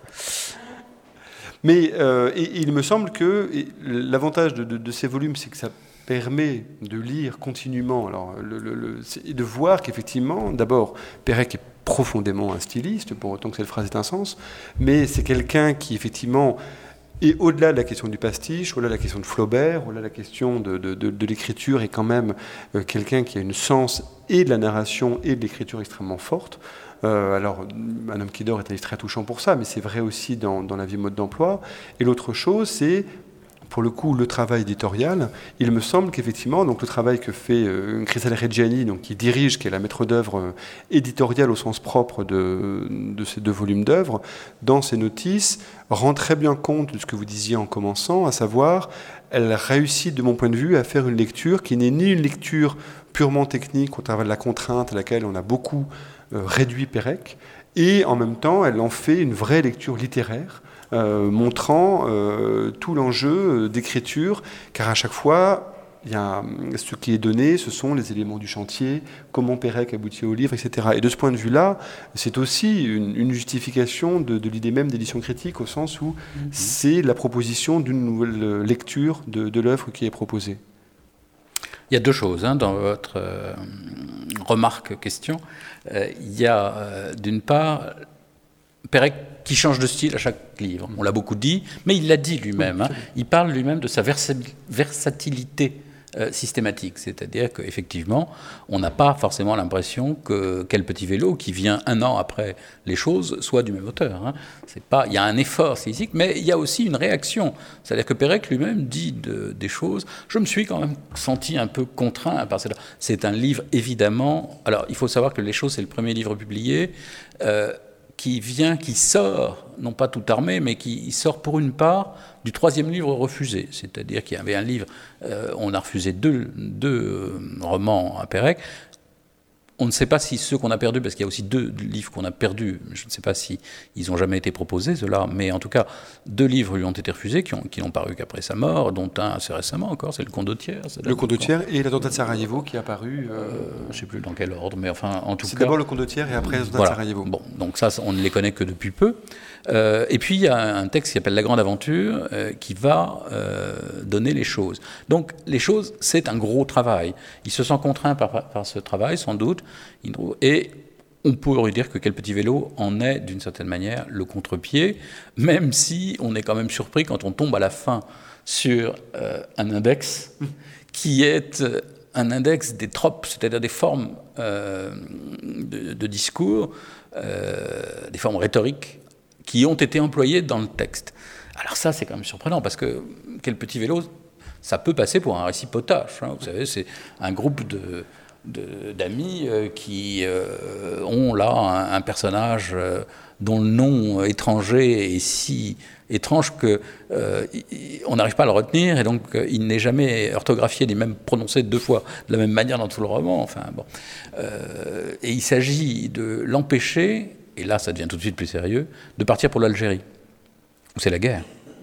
Mais euh, et, et il me semble que l'avantage de, de, de ces volumes, c'est que ça permet de lire continuellement, alors, le, le, le, de voir qu'effectivement, d'abord, Pérec est profondément un styliste, pour autant que cette phrase ait un sens, mais c'est quelqu'un qui, effectivement... Et au-delà de la question du pastiche, au-delà de la question de Flaubert, au-delà de la question de, de, de, de l'écriture, est quand même euh, quelqu'un qui a une sens et de la narration et de l'écriture extrêmement forte. Euh, alors, Un homme qui dort est un livre très touchant pour ça, mais c'est vrai aussi dans, dans La vie mode d'emploi. Et l'autre chose, c'est, pour le coup, le travail éditorial. Il me semble qu'effectivement, donc le travail que fait euh, Chrysal Reggiani, donc qui dirige, qui est la maître d'œuvre euh, éditoriale au sens propre de, de ces deux volumes d'œuvres, dans ses notices, rend très bien compte de ce que vous disiez en commençant, à savoir, elle réussit, de mon point de vue, à faire une lecture qui n'est ni une lecture purement technique, au travers de la contrainte à laquelle on a beaucoup euh, réduit Pérec, et en même temps, elle en fait une vraie lecture littéraire, Euh, montrant euh, tout l'enjeu d'écriture, car à chaque fois, il y a, ce qui est donné, ce sont les éléments du chantier, comment Pérec aboutit au livre, et cetera. Et de ce point de vue-là, c'est aussi une, une justification de, de l'idée même d'édition critique, au sens où mm-hmm. c'est la proposition d'une nouvelle lecture de, de l'œuvre qui est proposée. Il y a deux choses hein, dans votre euh, remarque, question. Euh, il y a euh, d'une part Pérec qui change de style à chaque livre. On l'a beaucoup dit, mais il l'a dit lui-même. Hein. Il parle lui-même de sa versatilité euh, systématique, c'est-à-dire qu'effectivement, on n'a pas forcément l'impression que Quel petit vélo, qui vient un an après les choses, soit du même auteur. Hein. C'est pas, il y a un effort stylistique, mais il y a aussi une réaction. C'est-à-dire que Pérec lui-même dit de, des choses. Je me suis quand même senti un peu contraint par cela. C'est un livre, évidemment... Alors, il faut savoir que Les Choses, c'est le premier livre publié... Euh, qui vient, qui sort, non pas tout armé, mais qui sort pour une part du troisième livre refusé. C'est-à-dire qu'il y avait un livre, euh, on a refusé deux, deux romans à Pérec, on ne sait pas si ceux qu'on a perdus, parce qu'il y a aussi deux livres qu'on a perdus, je ne sais pas si ils n'ont jamais été proposés, ceux-là, mais en tout cas, deux livres lui ont été refusés, qui, ont, qui n'ont paru qu'après sa mort, dont un assez récemment encore, c'est Le Condottiere. Le Condottiere et l'attentat de Sarajevo qui est apparu... Euh... Euh, je ne sais plus dans quel ordre, mais enfin, en tout c'est cas... C'est d'abord Le Condottiere et après l'attentat voilà. de Sarajevo. Bon, donc ça, on ne les connaît que depuis peu. Euh, et puis, il y a un texte qui s'appelle La Grande Aventure, euh, qui va euh, donner les choses. Donc, les choses, c'est un gros travail. Il se sent contraint par, par ce travail, sans doute, et on pourrait dire que Quel petit vélo en est, d'une certaine manière, le contre-pied, même si on est quand même surpris quand on tombe à la fin sur euh, un index qui est un index des tropes, c'est-à-dire des formes euh, de, de discours, euh, des formes rhétoriques qui ont été employées dans le texte. Alors ça, c'est quand même surprenant, parce que Quel petit vélo, ça peut passer pour un récit potache. Hein, vous savez, c'est un groupe de... De, d'amis euh, qui euh, ont là un, un personnage euh, dont le nom étranger est si étrange qu'on euh, n'arrive pas à le retenir, et donc euh, il n'est jamais orthographié ni même prononcé deux fois de la même manière dans tout le roman. Enfin, bon. euh, et il s'agit de l'empêcher, et là ça devient tout de suite plus sérieux, de partir pour l'Algérie, où c'est la guerre.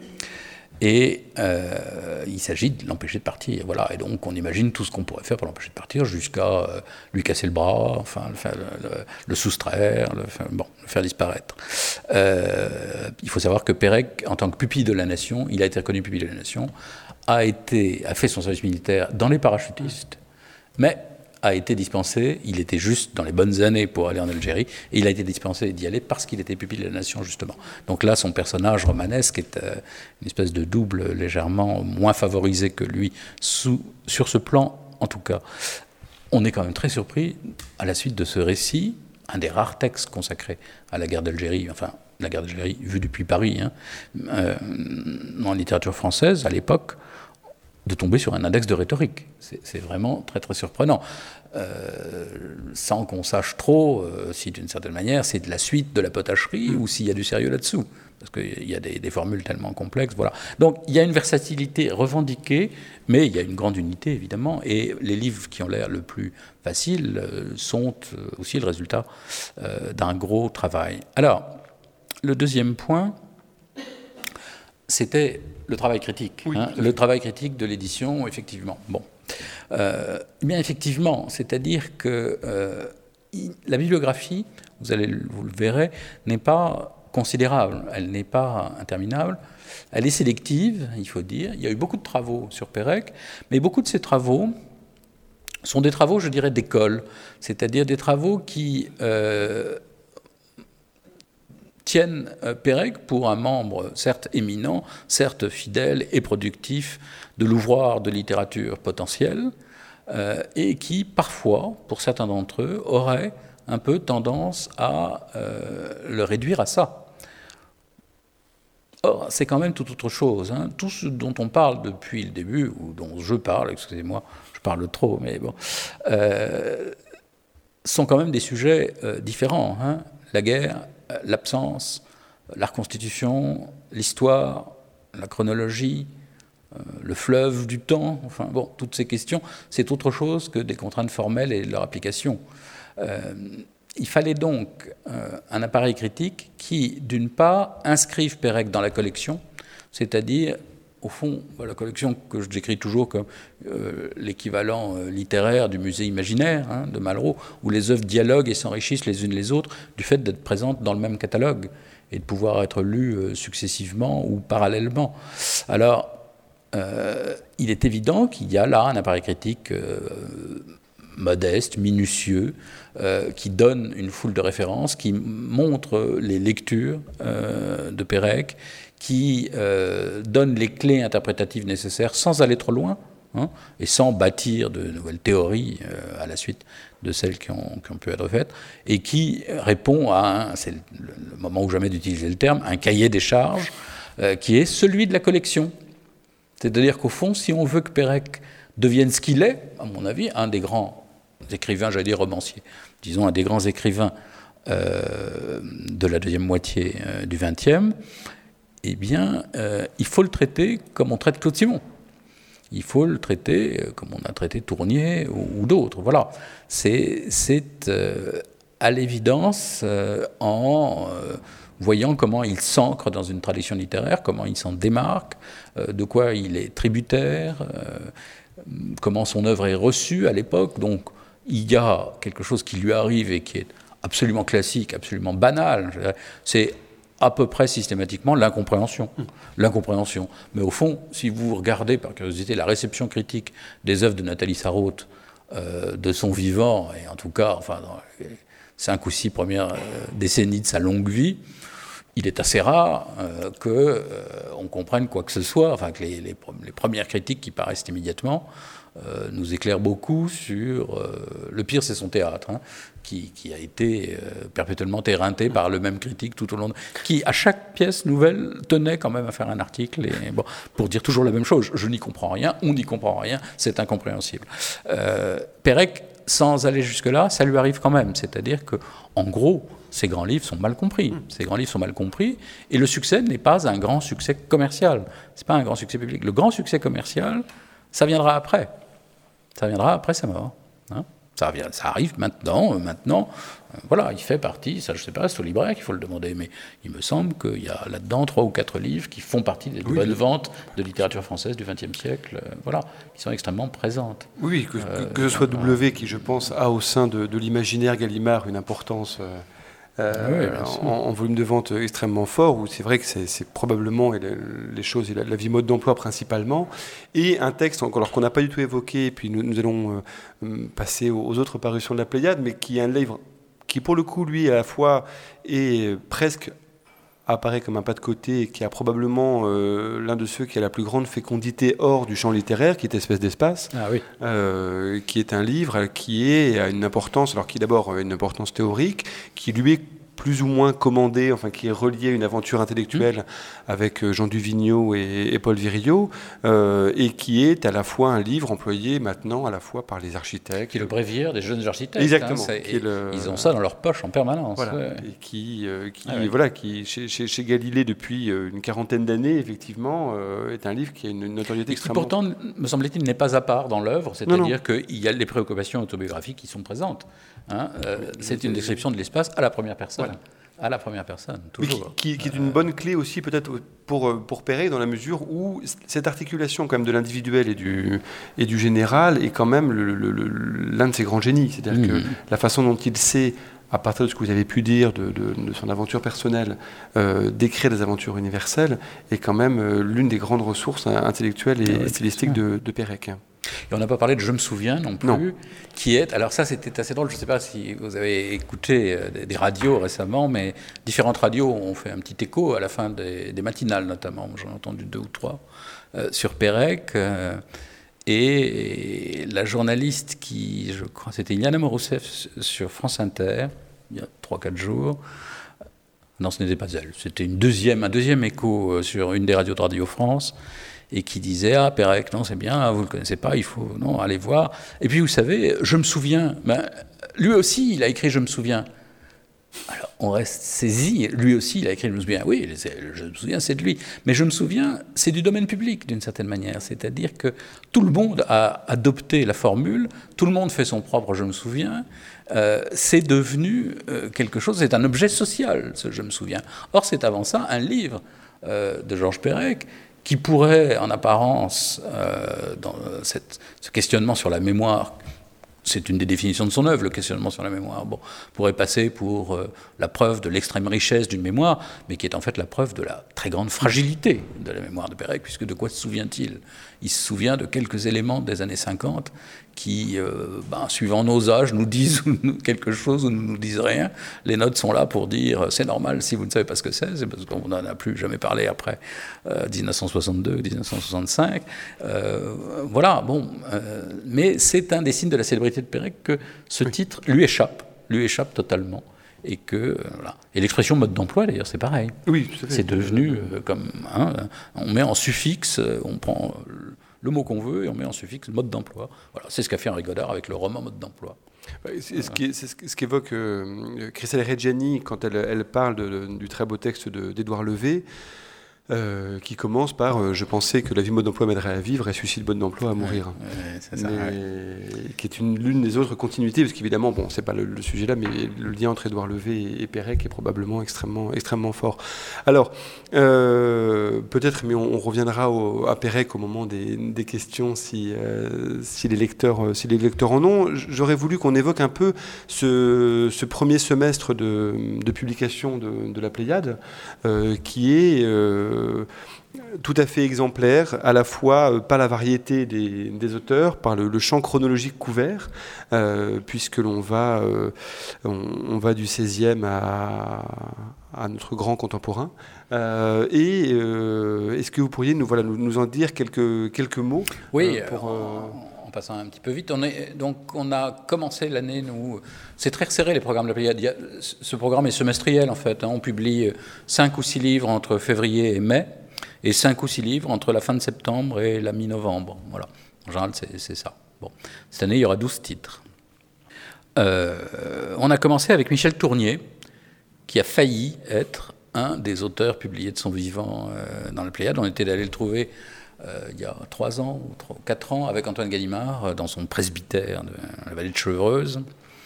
Et euh, il s'agit de l'empêcher de partir. Voilà. Et donc, on imagine tout ce qu'on pourrait faire pour l'empêcher de partir, jusqu'à euh, lui casser le bras, enfin, le, faire, le, le soustraire, le faire, bon, le faire disparaître. Euh, il faut savoir que Pérec, en tant que pupille de la Nation, il a été reconnu pupille de la Nation, a, été, a fait son service militaire dans les parachutistes, mais a été dispensé, il était juste dans les bonnes années pour aller en Algérie, et il a été dispensé d'y aller parce qu'il était pupille de la Nation, justement. Donc là, son personnage romanesque est euh, une espèce de double légèrement moins favorisé que lui, sous, sur ce plan, en tout cas. On est quand même très surpris, à la suite de ce récit, un des rares textes consacrés à la guerre d'Algérie, enfin, la guerre d'Algérie vue depuis Paris, hein, euh, en littérature française, à l'époque, de tomber sur un index de rhétorique. C'est, c'est vraiment très très surprenant. Euh, sans qu'on sache trop euh, si d'une certaine manière c'est de la suite de la potacherie ou s'il y a du sérieux là-dessous. Parce qu'il y a des, des formules tellement complexes. Voilà. Donc il y a une versatilité revendiquée, mais il y a une grande unité évidemment. Et les livres qui ont l'air le plus faciles euh, sont aussi le résultat euh, d'un gros travail. Alors, le deuxième point, c'était le travail critique. Oui, hein, le travail critique de l'édition, effectivement. Bon. Euh, bien effectivement, c'est-à-dire que euh, la bibliographie, vous, allez, vous le verrez, n'est pas considérable, elle n'est pas interminable, elle est sélective, il faut dire. Il y a eu beaucoup de travaux sur Pérec, mais beaucoup de ces travaux sont des travaux, je dirais, d'école, c'est-à-dire des travaux qui euh, tiennent Pérec pour un membre, certes éminent, certes fidèle et productif de l'ouvroir de littérature potentielle, euh, et qui, parfois, pour certains d'entre eux, auraient un peu tendance à euh, le réduire à ça. Or, c'est quand même tout autre chose. Hein. Tout ce dont on parle depuis le début, ou dont je parle, excusez-moi, je parle trop, mais bon, euh, sont quand même des sujets euh, différents. Hein. La guerre, l'absence, la reconstitution, l'histoire, la chronologie, euh, le fleuve du temps, enfin bon, toutes ces questions, c'est autre chose que des contraintes formelles et leur application. Euh, il fallait donc euh, un appareil critique qui, d'une part, inscrive Pérec dans la collection, c'est-à-dire, au fond, la collection que je décris toujours comme euh, l'équivalent euh, littéraire du musée imaginaire hein, de Malraux, où les œuvres dialoguent et s'enrichissent les unes les autres du fait d'être présentes dans le même catalogue et de pouvoir être lues euh, successivement ou parallèlement. Alors, euh, il est évident qu'il y a là un appareil critique euh, modeste, minutieux, euh, qui donne une foule de références, qui montre les lectures euh, de Pérec, qui euh, donne les clés interprétatives nécessaires sans aller trop loin, hein, et sans bâtir de nouvelles théories euh, à la suite de celles qui ont, qui ont pu être faites, et qui répond à, un, c'est le, le moment ou jamais d'utiliser le terme, un cahier des charges euh, qui est celui de la collection. C'est-à-dire qu'au fond, si on veut que Pérec devienne ce qu'il est, à mon avis, un des grands écrivains, j'allais dire romanciers, disons un des grands écrivains euh, de la deuxième moitié euh, du vingtième, eh bien, euh, il faut le traiter comme on traite Claude Simon. Il faut le traiter comme on a traité Tournier ou, ou d'autres. Voilà. C'est, c'est euh, à l'évidence euh, en euh, voyant comment il s'ancre dans une tradition littéraire, comment il s'en démarque, euh, de quoi il est tributaire, euh, comment son œuvre est reçue à l'époque. Donc il y a quelque chose qui lui arrive et qui est absolument classique, absolument banal. C'est à peu près systématiquement l'incompréhension. Mmh. L'incompréhension. Mais au fond, si vous regardez par curiosité la réception critique des œuvres de Nathalie Sarraute, euh, de son vivant, et en tout cas, enfin, dans les cinq ou six premières euh, décennies de sa longue vie, il est assez rare euh, qu'on euh, comprenne quoi que ce soit, enfin que les, les, les premières critiques qui paraissent immédiatement euh, nous éclairent beaucoup sur... Euh, le pire, c'est son théâtre, hein, qui, qui a été euh, perpétuellement éreinté par le même critique tout au long de... qui, à chaque pièce nouvelle, tenait quand même à faire un article et, bon, pour dire toujours la même chose. Je n'y comprends rien, on n'y comprend rien, c'est incompréhensible. Euh, Pérec, sans aller jusque-là, ça lui arrive quand même. C'est-à-dire que, en gros, ces grands livres sont mal compris. Ces grands livres sont mal compris, et le succès n'est pas un grand succès commercial. C'est pas un grand succès public. Le grand succès commercial, ça viendra après. Ça viendra après sa mort. Hein, ça, vient, ça arrive maintenant. Maintenant, euh, voilà, il fait partie. Ça, je sais pas, c'est au libraire qu'il faut le demander, mais il me semble qu'il y a là-dedans trois ou quatre livres qui font partie des oui, bonnes oui. ventes de littérature française du vingtième siècle. Euh, voilà, qui sont extrêmement présentes. Oui, que, euh, que ce soit W qui, je pense, a au sein de, de l'imaginaire Gallimard une importance. Euh... Euh, oui, en, en volume de vente extrêmement fort, où c'est vrai que c'est, c'est probablement et les, les choses, et la, la vie mode d'emploi principalement, et un texte alors qu'on n'a pas du tout évoqué, et puis nous, nous allons euh, passer aux, aux autres parutions de la Pléiade, mais qui est un livre qui pour le coup, lui, à la fois est presque apparaît comme un pas de côté, et qui a probablement euh, l'un de ceux qui a la plus grande fécondité hors du champ littéraire, qui est Espèce d'espace, ah, oui. euh, qui est un livre qui est, a une importance, alors qui d'abord a une importance théorique, qui lui est plus ou moins commandé, enfin qui est relié à une aventure intellectuelle mmh. avec Jean Duvigneau et, et Paul Virilio, euh, et qui est à la fois un livre employé maintenant à la fois par les architectes. Qui est le bréviaire des jeunes architectes. Exactement. Hein, qui est le... Ils ont ça dans leur poche en permanence. Voilà. Ouais. Et qui, euh, qui, ah, oui. voilà, qui chez, chez, chez Galilée depuis euh, une quarantaine d'années, effectivement, euh, est un livre qui a une notoriété et extrêmement... qui pourtant, me semble-t-il, n'est pas à part dans l'œuvre, c'est-à-dire qu'il y a les préoccupations autobiographiques qui sont présentes. Hein. Euh, oui, c'est une description de l'espace à la première personne. Voilà. À la première personne, toujours. Qui, qui, qui est une bonne clé aussi peut-être pour, pour Pérec, dans la mesure où cette articulation quand même de l'individuel et du, et du général est quand même le, le, le, l'un de ses grands génies. C'est-à-dire mmh. que la façon dont il sait, à partir de ce que vous avez pu dire de, de, de son aventure personnelle, euh, d'écrire des aventures universelles, est quand même euh, l'une des grandes ressources intellectuelles et ouais, stylistiques de, de Pérec. Et on n'a pas parlé de Je me souviens non plus, non. qui est... Alors ça, c'était assez drôle, je ne sais pas si vous avez écouté des radios récemment, mais différentes radios ont fait un petit écho à la fin des, des matinales, notamment. J'en ai entendu deux ou trois, euh, sur Pérec. Euh, et la journaliste qui, je crois, c'était Iliana Morousseff sur France Inter, il y a trois quatre jours. Non, ce n'était pas elle. C'était une deuxième, un deuxième écho sur une des radios de Radio France, et qui disait « Ah, Pérec, non, c'est bien, vous ne le connaissez pas, il faut non, aller voir. » Et puis, vous savez, je me souviens, ben, lui aussi, il a écrit « Je me souviens ». Alors, on reste saisi, lui aussi, il a écrit « Je me souviens ». Oui, je me souviens, c'est de lui. Mais « Je me souviens », c'est du domaine public, d'une certaine manière. C'est-à-dire que tout le monde a adopté la formule, tout le monde fait son propre « Je me souviens ». Euh, c'est devenu euh, quelque chose, c'est un objet social, ce « Je me souviens ». Or, c'est avant ça un livre euh, de Georges Pérec, qui pourrait, en apparence, euh, dans cette, ce questionnement sur la mémoire, c'est une des définitions de son œuvre, le questionnement sur la mémoire, bon, pourrait passer pour euh, la preuve de l'extrême richesse d'une mémoire, mais qui est en fait la preuve de la très grande fragilité de la mémoire de Pérec, puisque de quoi se souvient-il ? Il se souvient de quelques éléments des années cinquante qui, euh, ben, suivant nos âges, nous disent quelque chose ou ne nous disent rien. Les notes sont là pour dire « c'est normal, si vous ne savez pas ce que c'est, c'est parce qu'on n'en a plus jamais parlé après euh, dix-neuf cent soixante-deux, dix-neuf cent soixante-cinq. Euh, » Voilà, bon. Euh, mais c'est un des signes de la célébrité de Pérec que ce oui. titre lui échappe, lui échappe totalement. Et, que, euh, voilà. Et l'expression mode d'emploi, d'ailleurs, c'est pareil. Oui, tout à fait. C'est devenu euh, comme... Hein, on met en suffixe, on prend... Euh, le mot qu'on veut, et on met en suffixe mode d'emploi. Voilà, c'est ce qu'a fait Henri Godard avec le roman mode d'emploi. C'est ce, qui, c'est ce qu'évoque euh, Christelle Reggiani quand elle, elle parle de, de, du très beau texte de, d'Édouard Levé. Euh, qui commence par euh, « Je pensais que la vie mode d'emploi m'aiderait à vivre et suicide mode d'emploi à mourir ouais, ». Ouais, c'est ça, mais, ouais. Qui est une, l'une des autres continuités, parce qu'évidemment, bon, c'est pas le, le sujet là, mais le lien entre Édouard Levé et, et Pérec est probablement extrêmement, extrêmement fort. Alors, euh, peut-être, mais on, on reviendra au, à Pérec au moment des, des questions, si, euh, si, les lecteurs, si les lecteurs en ont. J'aurais voulu qu'on évoque un peu ce, ce premier semestre de, de publication de, de la Pléiade, euh, qui est... Euh, tout à fait exemplaire, à la fois euh, par la variété des, des auteurs, par le, le champ chronologique couvert, euh, puisque l'on va, euh, on, on va du seizième à, à notre grand contemporain. Euh, et euh, est-ce que vous pourriez nous, voilà, nous, nous en dire quelques, quelques mots? Oui, euh, pour, euh... en, en passant un petit peu vite, on est, donc on a commencé l'année, nous, c'est très resserré les programmes de la Pléiade. Il y a, ce programme est semestriel en fait, hein, on publie cinq ou six livres entre février et mai, et cinq ou six livres entre la fin de septembre et la mi-novembre. Voilà. En général, c'est, c'est ça. Bon. Cette année, il y aura douze titres. Euh, on a commencé avec Michel Tournier, qui a failli être un des auteurs publiés de son vivant euh, dans la Pléiade. On était allé le trouver euh, il y a trois ans ou trois, quatre ans avec Antoine Gallimard euh, dans son presbytère de la vallée de Chevreuse.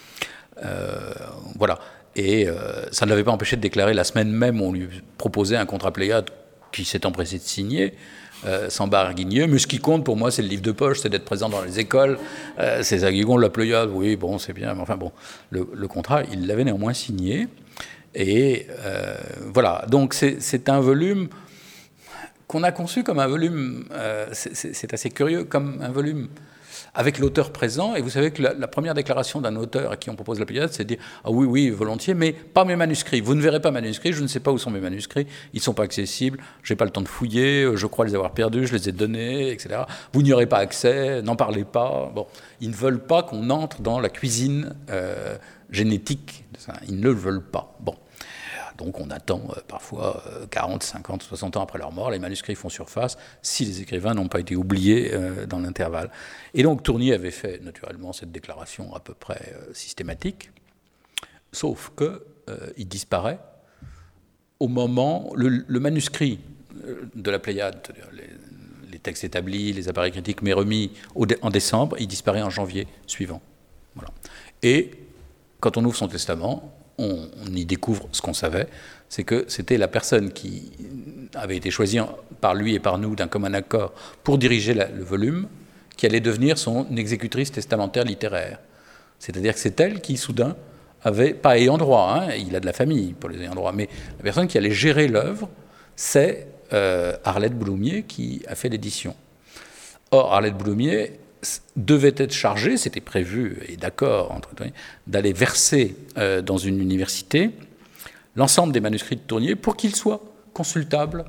Euh, voilà. Et euh, ça ne l'avait pas empêché de déclarer la semaine même où on lui proposait un contrat Pléiade qui s'est empressé de signer, euh, sans barguigner. Mais ce qui compte pour moi, c'est le livre de poche, c'est d'être présent dans les écoles. Euh, c'est ça qui compte, la Pléiade, oui, bon, c'est bien. Mais enfin bon, le, le contrat, il l'avait néanmoins signé. Et euh, voilà, donc c'est, c'est un volume qu'on a conçu comme un volume, euh, c'est, c'est, c'est assez curieux, comme un volume avec l'auteur présent. Et vous savez que la, la première déclaration d'un auteur à qui on propose la Pléiade, c'est de dire « Ah oui, oui, volontiers, mais pas mes manuscrits. Vous ne verrez pas mes manuscrits, je ne sais pas où sont mes manuscrits, ils ne sont pas accessibles, je n'ai pas le temps de fouiller, je crois les avoir perdus, je les ai donnés, et cetera. Vous n'y aurez pas accès, n'en parlez pas. » Bon, ils ne veulent pas qu'on entre dans la cuisine euh, génétique. Ils ne le veulent pas. Bon. Donc on attend euh, parfois euh, quarante, cinquante, soixante ans après leur mort, les manuscrits font surface si les écrivains n'ont pas été oubliés euh, dans l'intervalle. Et donc Tournier avait fait naturellement cette déclaration à peu près euh, systématique, sauf qu'il euh, disparaît au moment, le, le manuscrit de la Pléiade, les, les textes établis, les appareils critiques, mais remis au, en décembre, il disparaît en janvier suivant. Voilà. Et quand on ouvre son testament, On, on y découvre ce qu'on savait, c'est que c'était la personne qui avait été choisie par lui et par nous d'un commun accord pour diriger la, le volume, qui allait devenir son exécutrice testamentaire littéraire. C'est-à-dire que c'est elle qui, soudain, avait, pas ayant droit, hein, il a de la famille pour les ayants droit, mais la personne qui allait gérer l'œuvre, c'est euh, Arlette Bouloumier qui a fait l'édition. Or, Arlette Bouloumier devait être chargé, c'était prévu et d'accord, entre, d'aller verser euh, dans une université l'ensemble des manuscrits de Tournier pour qu'ils soient consultables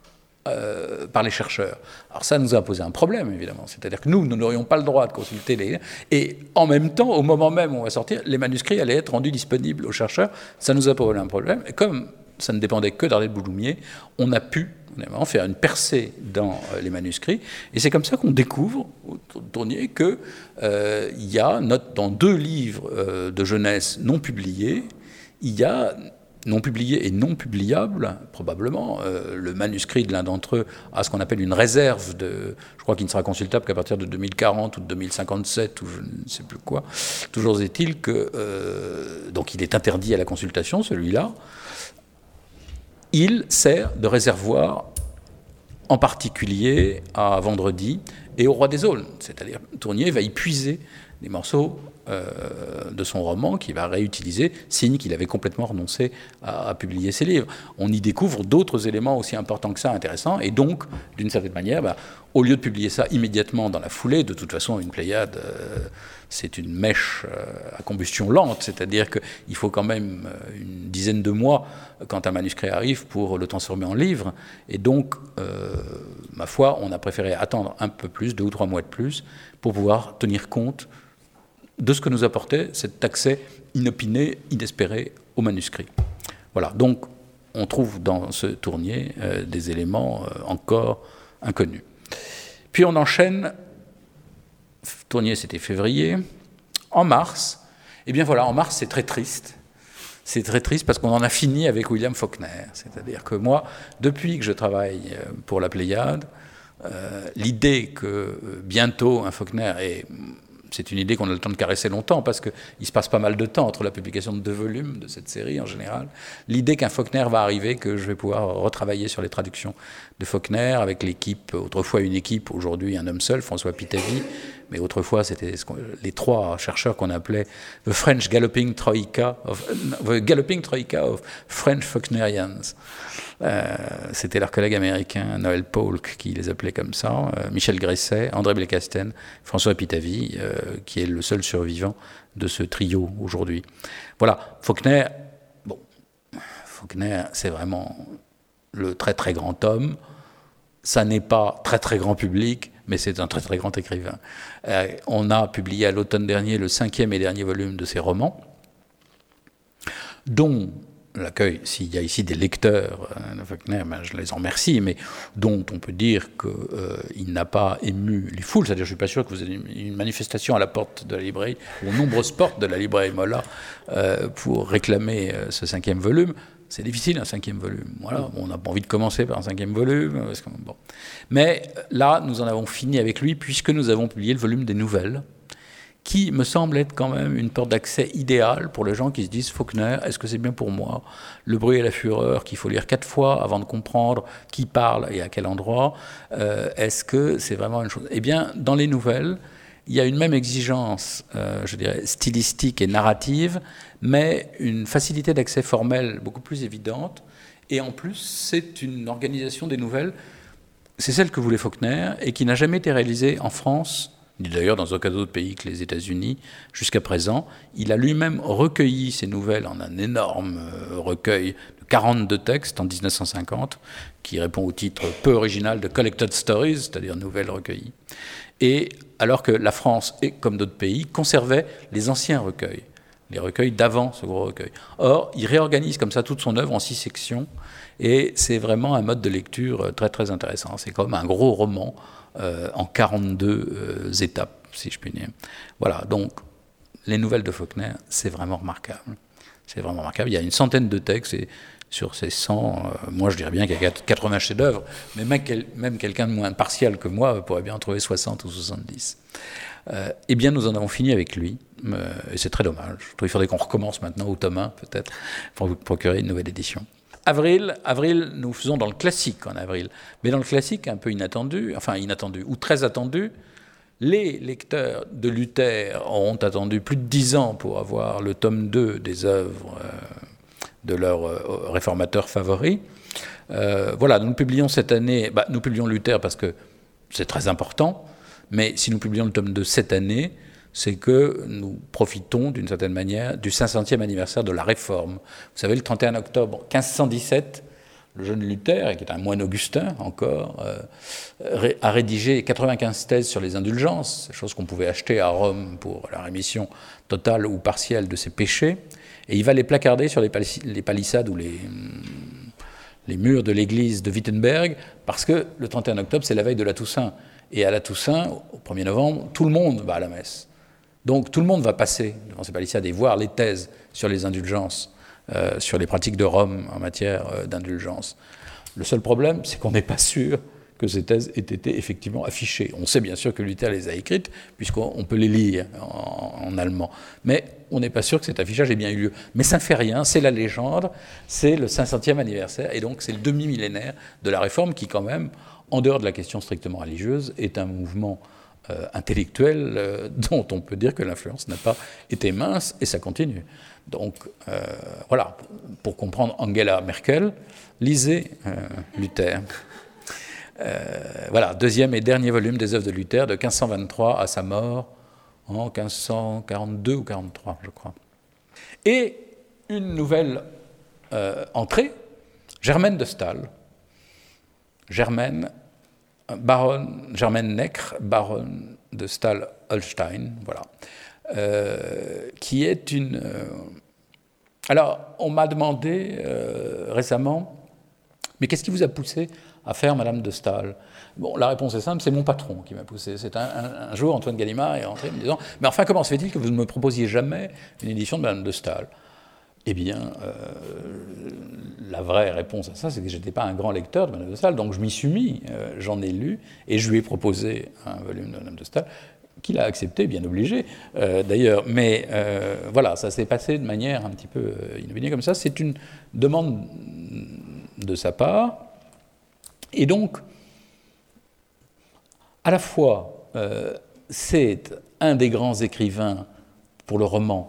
euh, par les chercheurs. Alors ça nous a posé un problème, évidemment. C'est-à-dire que nous, nous n'aurions pas le droit de consulter les... Et en même temps, au moment même où on va sortir, les manuscrits allaient être rendus disponibles aux chercheurs. Ça nous a posé un problème. Et comme ça ne dépendait que d'Arlette Bouloumier, on a pu on faire une percée dans les manuscrits, et c'est comme ça qu'on découvre au Tournier qu'il euh, y a, dans deux livres euh, de jeunesse non publiés, il y a, non publiés et non publiables, probablement, euh, le manuscrit de l'un d'entre eux a ce qu'on appelle une réserve, de, je crois qu'il ne sera consultable qu'à partir de deux mille quarante ou de deux mille cinquante-sept, ou je ne sais plus quoi. Toujours est-il que, euh, donc il est interdit à la consultation, celui-là. Il sert de réservoir en particulier à Vendredi et au Roi des Aulnes. C'est-à-dire Tournier va y puiser des morceaux euh, de son roman qu'il va réutiliser, signe qu'il avait complètement renoncé à, à publier ses livres. On y découvre d'autres éléments aussi importants que ça, intéressants, et donc, d'une certaine manière, bah, au lieu de publier ça immédiatement dans la foulée, de toute façon, une Pléiade, euh, c'est une mèche euh, à combustion lente, c'est-à-dire qu'il faut quand même une dizaine de mois quand un manuscrit arrive pour le transformer en livre, et donc, euh, ma foi, on a préféré attendre un peu plus, deux ou trois mois de plus, pour pouvoir tenir compte de ce que nous apportait cet accès inopiné, inespéré au manuscrit. Voilà, donc on trouve dans ce Tournier euh, des éléments euh, encore inconnus. Puis on enchaîne, Tournier c'était février, en mars, et bien voilà, en mars c'est très triste, c'est très triste parce qu'on en a fini avec William Faulkner. C'est-à-dire que moi, depuis que je travaille pour la Pléiade, euh, l'idée que euh, bientôt un Faulkner est... C'est une idée qu'on a le temps de caresser longtemps parce qu'il se passe pas mal de temps entre la publication de deux volumes de cette série en général. L'idée qu'un Faulkner va arriver, que je vais pouvoir retravailler sur les traductions de Faulkner avec l'équipe, autrefois une équipe, aujourd'hui un homme seul, François Pitavi, mais autrefois c'était les trois chercheurs qu'on appelait the French Galloping Troika of, the Galloping Troika of French Faulknerians. Euh, c'était leurs collègues américains, Noël Paulk, qui les appelait comme ça, euh, Michel Gresset, André Blecasten, François Pitavi, euh, qui est le seul survivant de ce trio aujourd'hui. Voilà, Faulkner, bon, Faulkner, c'est vraiment le très très grand homme. Ça n'est pas très très grand public, mais c'est un très très grand écrivain. Euh, on a publié à l'automne dernier le cinquième et dernier volume de ses romans, dont l'accueil, s'il y a ici des lecteurs de Faulkner, ben je les en remercie, mais dont on peut dire qu'il euh, n'a pas ému les foules. C'est-à-dire, je ne suis pas sûr que vous ayez une manifestation à la porte de la librairie, aux nombreuses portes de la librairie Mola, euh, pour réclamer euh, ce cinquième volume. C'est difficile, un cinquième volume. Voilà, on n'a pas envie de commencer par un cinquième volume. Parce que, bon. Mais là, nous en avons fini avec lui, puisque nous avons publié le volume des nouvelles, qui me semble être quand même une porte d'accès idéale pour les gens qui se disent « Faulkner, est-ce que c'est bien pour moi ? Le bruit et la fureur qu'il faut lire quatre fois avant de comprendre qui parle et à quel endroit, euh, est-ce que c'est vraiment une chose ?» Eh bien, dans les nouvelles, il y a une même exigence, euh, je dirais, stylistique et narrative, mais une facilité d'accès formel beaucoup plus évidente. Et en plus, c'est une organisation des nouvelles, c'est celle que voulait Faulkner, et qui n'a jamais été réalisée en France, ni d'ailleurs dans aucun autre pays que les États-Unis jusqu'à présent. Il a lui-même recueilli ces nouvelles en un énorme recueil de quarante-deux textes en dix-neuf cent cinquante, qui répond au titre peu original de Collected Stories, c'est-à-dire nouvelles recueillies. Et alors que la France, et comme d'autres pays, conservait les anciens recueils, les recueils d'avant ce gros recueil. Or, il réorganise comme ça toute son œuvre en six sections, et c'est vraiment un mode de lecture très très intéressant. C'est comme un gros roman euh, en quarante-deux euh, étapes, si je puis dire. Voilà, donc les nouvelles de Faulkner, c'est vraiment remarquable. C'est vraiment remarquable. Il y a une centaine de textes, et sur ces cent, euh, moi je dirais bien qu'il y a quatre-vingts chefs-d'œuvre, mais même, quel, même quelqu'un de moins partial que moi pourrait bien en trouver soixante ou soixante-dix. Euh, eh bien, nous en avons fini avec lui, euh, et c'est très dommage. Je trouve qu'il faudrait qu'on recommence maintenant au tome un, peut-être, pour vous procurer une nouvelle édition. Avril, avril, nous faisons dans le classique en avril, mais dans le classique un peu inattendu, enfin inattendu, ou très attendu. Les lecteurs de Luther ont attendu plus de dix ans pour avoir le tome deux des œuvres euh, de leur euh, réformateur favori. Euh, voilà, nous publions cette année, bah, nous publions Luther parce que c'est très important, mais si nous publions le tome deux cette année, c'est que nous profitons d'une certaine manière du cinq centième anniversaire de la Réforme. Vous savez, le trente et un octobre quinze cent dix-sept, le jeune Luther, qui est un moine augustin encore, euh, a rédigé quatre-vingt-quinze thèses sur les indulgences, chose qu'on pouvait acheter à Rome pour la rémission totale ou partielle de ses péchés, et il va les placarder sur les, palisades, les palissades ou les, les murs de l'église de Wittenberg, parce que le trente et un octobre, c'est la veille de la Toussaint. Et à la Toussaint, au premier novembre, tout le monde va à la messe. Donc tout le monde va passer devant ces palissades et voir les thèses sur les indulgences, euh, sur les pratiques de Rome en matière euh, d'indulgence. Le seul problème, c'est qu'on n'est pas sûr que ces thèses aient été effectivement affichées. On sait bien sûr que Luther les a écrites, puisqu'on peut les lire en, en allemand. Mais on n'est pas sûr que cet affichage ait bien eu lieu. Mais ça ne fait rien, c'est la légende, c'est le cinq centième anniversaire, et donc c'est le demi-millénaire de la Réforme qui, quand même, en dehors de la question strictement religieuse, est un mouvement euh, intellectuel euh, dont on peut dire que l'influence n'a pas été mince, et ça continue. Donc, euh, voilà, pour comprendre Angela Merkel, lisez euh, Luther. Euh, voilà, deuxième et dernier volume des œuvres de Luther, de quinze cent vingt-trois à sa mort, en quinze cent quarante-deux ou quarante-trois, je crois. Et une nouvelle euh, entrée, Germaine de Staël. Germaine, baronne, Germaine Necker, baronne de Staël-Holstein, voilà, euh, qui est une... Euh, alors, on m'a demandé euh, récemment, mais qu'est-ce qui vous a poussé à faire Madame de Staël? Bon, la réponse est simple, c'est mon patron qui m'a poussé. C'est un, un, un jour, Antoine Gallimard est rentré en me disant « Mais enfin, comment se fait-il que vous ne me proposiez jamais une édition de Madame de Staël ?» Eh bien, euh, la vraie réponse à ça, c'est que je n'étais pas un grand lecteur de Madame de Staël, donc je m'y suis mis, euh, j'en ai lu, et je lui ai proposé un volume de Madame de Staël, qu'il a accepté, bien obligé, euh, d'ailleurs. Mais euh, voilà, ça s'est passé de manière un petit peu euh, inopinée comme ça. C'est une demande de sa part. Et donc, à la fois, euh, c'est un des grands écrivains pour le roman,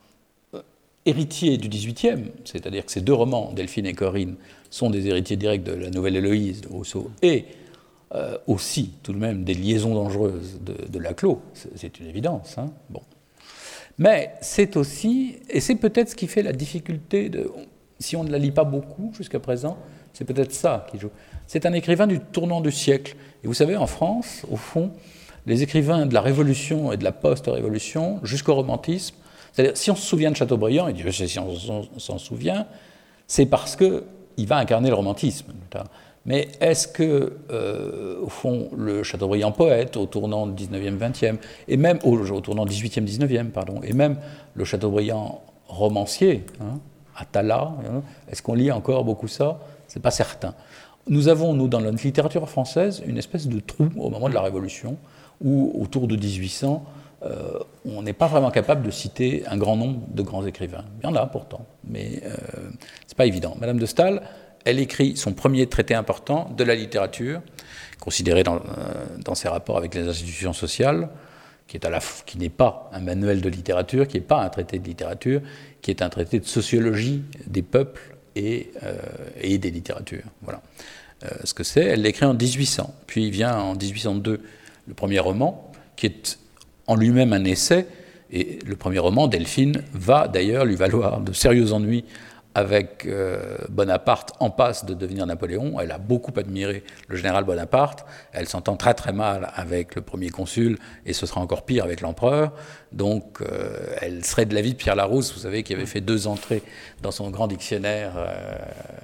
héritier du dix-huitième, c'est-à-dire que ces deux romans, Delphine et Corinne, sont des héritiers directs de la Nouvelle Héloïse de Rousseau, et euh, aussi, tout de même, des liaisons dangereuses de, de Laclos, c'est une évidence. Hein, bon. Mais c'est aussi, et c'est peut-être ce qui fait la difficulté, de, si on ne la lit pas beaucoup jusqu'à présent, c'est peut-être ça qui joue. C'est un écrivain du tournant du siècle. Et vous savez, en France, au fond, les écrivains de la Révolution et de la post-Révolution, jusqu'au romantisme, c'est-à-dire, si on se souvient de Chateaubriand, et Dieu sait si on s'en souvient, c'est parce qu'il va incarner le romantisme. Mais est-ce que, euh, au fond, le Chateaubriand poète, au tournant dix-neuvième vingtième, et même au, au tournant dix-huitième dix-neuvième, pardon, et même le Chateaubriand romancier, hein, Atala, hein, est-ce qu'on lit encore beaucoup ça? C'est pas certain. Nous avons, nous, dans notre littérature française, une espèce de trou au moment de la Révolution, où, autour de dix-huit cents, Euh, on n'est pas vraiment capable de citer un grand nombre de grands écrivains. Il y en a pourtant, mais euh, c'est pas évident. Madame de Staël, elle écrit son premier traité important de la littérature, considéré dans, euh, dans ses rapports avec les institutions sociales, qui est à la, qui n'est pas un manuel de littérature, qui n'est pas un traité de littérature, qui est un traité de sociologie des peuples et, euh, et des littératures. Voilà. Euh, ce que c'est, elle l'écrit en dix-huit cents. Puis vient en dix-huit cent deux le premier roman, qui est en lui-même un essai, et le premier roman, Delphine, va d'ailleurs lui valoir de sérieux ennuis avec euh, Bonaparte en passe de devenir Napoléon. Elle a beaucoup admiré le général Bonaparte, elle s'entend très très mal avec le premier consul, et ce sera encore pire avec l'empereur, donc euh, elle serait de l'avis de Pierre Larousse, vous savez, qui avait fait deux entrées dans son grand dictionnaire. Euh,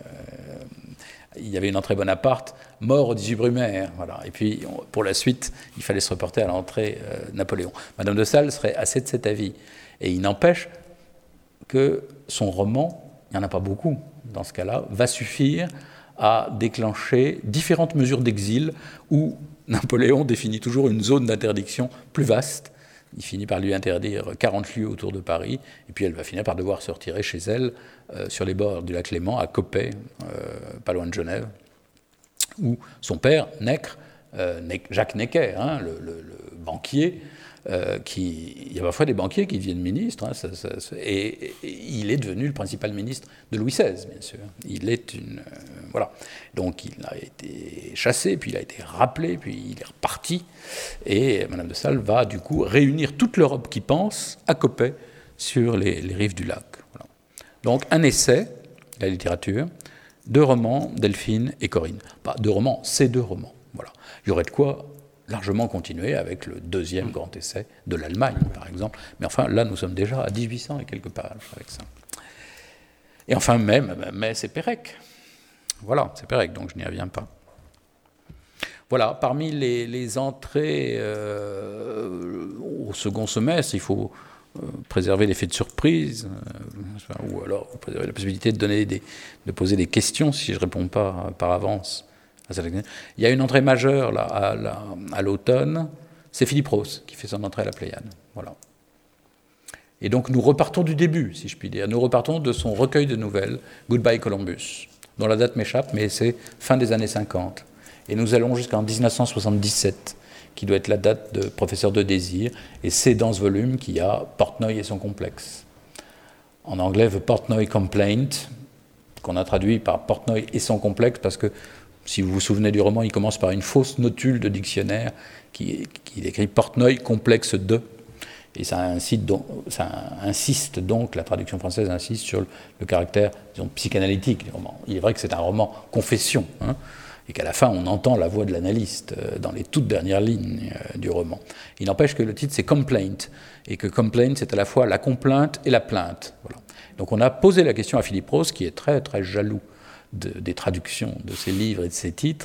il y avait une entrée Bonaparte, mort au dix-huit Brumaire, voilà. Et puis pour la suite, il fallait se reporter à l'entrée euh, Napoléon. Madame de Staël serait assez de cet avis. Et il n'empêche que son roman, il n'y en a pas beaucoup dans ce cas-là, va suffire à déclencher différentes mesures d'exil où Napoléon définit toujours une zone d'interdiction plus vaste. Il finit par lui interdire quarante lieues autour de Paris, et puis elle va finir par devoir se retirer chez elle, euh, sur les bords du lac Léman, à Coppet, euh, pas loin de Genève, où son père, Necre, euh, Jacques Necker, hein, le, le, le banquier, euh, qui, il y a parfois des banquiers qui deviennent ministres, hein, ça, ça, ça, et, et il est devenu le principal ministre de Louis seize, bien sûr. Il est une... Euh, voilà. Donc il a été chassé, puis il a été rappelé, puis il est reparti, et Madame de Staël va du coup réunir toute l'Europe qui pense à Coppet sur les, les rives du lac. Voilà. Donc un essai, la littérature, deux romans, Delphine et Corinne. Pas deux romans, c'est deux romans. Voilà. Il y aurait de quoi largement continuer avec le deuxième grand essai de l'Allemagne, par exemple. Mais enfin, là, nous sommes déjà à dix-huit cents et quelques pages avec ça. Et enfin, mais, mais c'est Pérec. Voilà, c'est Pérec, donc je n'y reviens pas. Voilà, parmi les, les entrées euh, au second semestre, il faut euh, préserver l'effet de surprise, euh, ou alors préserver la possibilité de, donner des, de poser des questions si je ne réponds pas par avance. Il y a une entrée majeure là, à, la, à l'automne, c'est Philippe Rose qui fait son entrée à la Pléiade. Voilà. Et donc nous repartons du début, si je puis dire. Nous repartons de son recueil de nouvelles, Goodbye Columbus, dont la date m'échappe, mais c'est fin des années cinquante. Et nous allons jusqu'en dix-neuf cent soixante-dix-sept, qui doit être la date de Professeur de désir, et c'est dans ce volume qu'il y a Portnoy et son complexe. En anglais, The Portnoy Complaint, qu'on a traduit par Portnoy et son complexe, parce que si vous vous souvenez du roman, il commence par une fausse notule de dictionnaire qui, qui décrit Portnoy complexe de. Et ça insiste, donc, ça insiste donc, la traduction française insiste sur le, le caractère, disons, psychanalytique du roman. Il est vrai que c'est un roman confession, hein, et qu'à la fin, on entend la voix de l'analyste euh, dans les toutes dernières lignes euh, du roman. Il n'empêche que le titre, c'est Complaint, et que Complaint, c'est à la fois la complainte et la plainte. Voilà. Donc on a posé la question à Philippe Rose, qui est très, très jaloux De, des traductions de ses livres et de ses titres,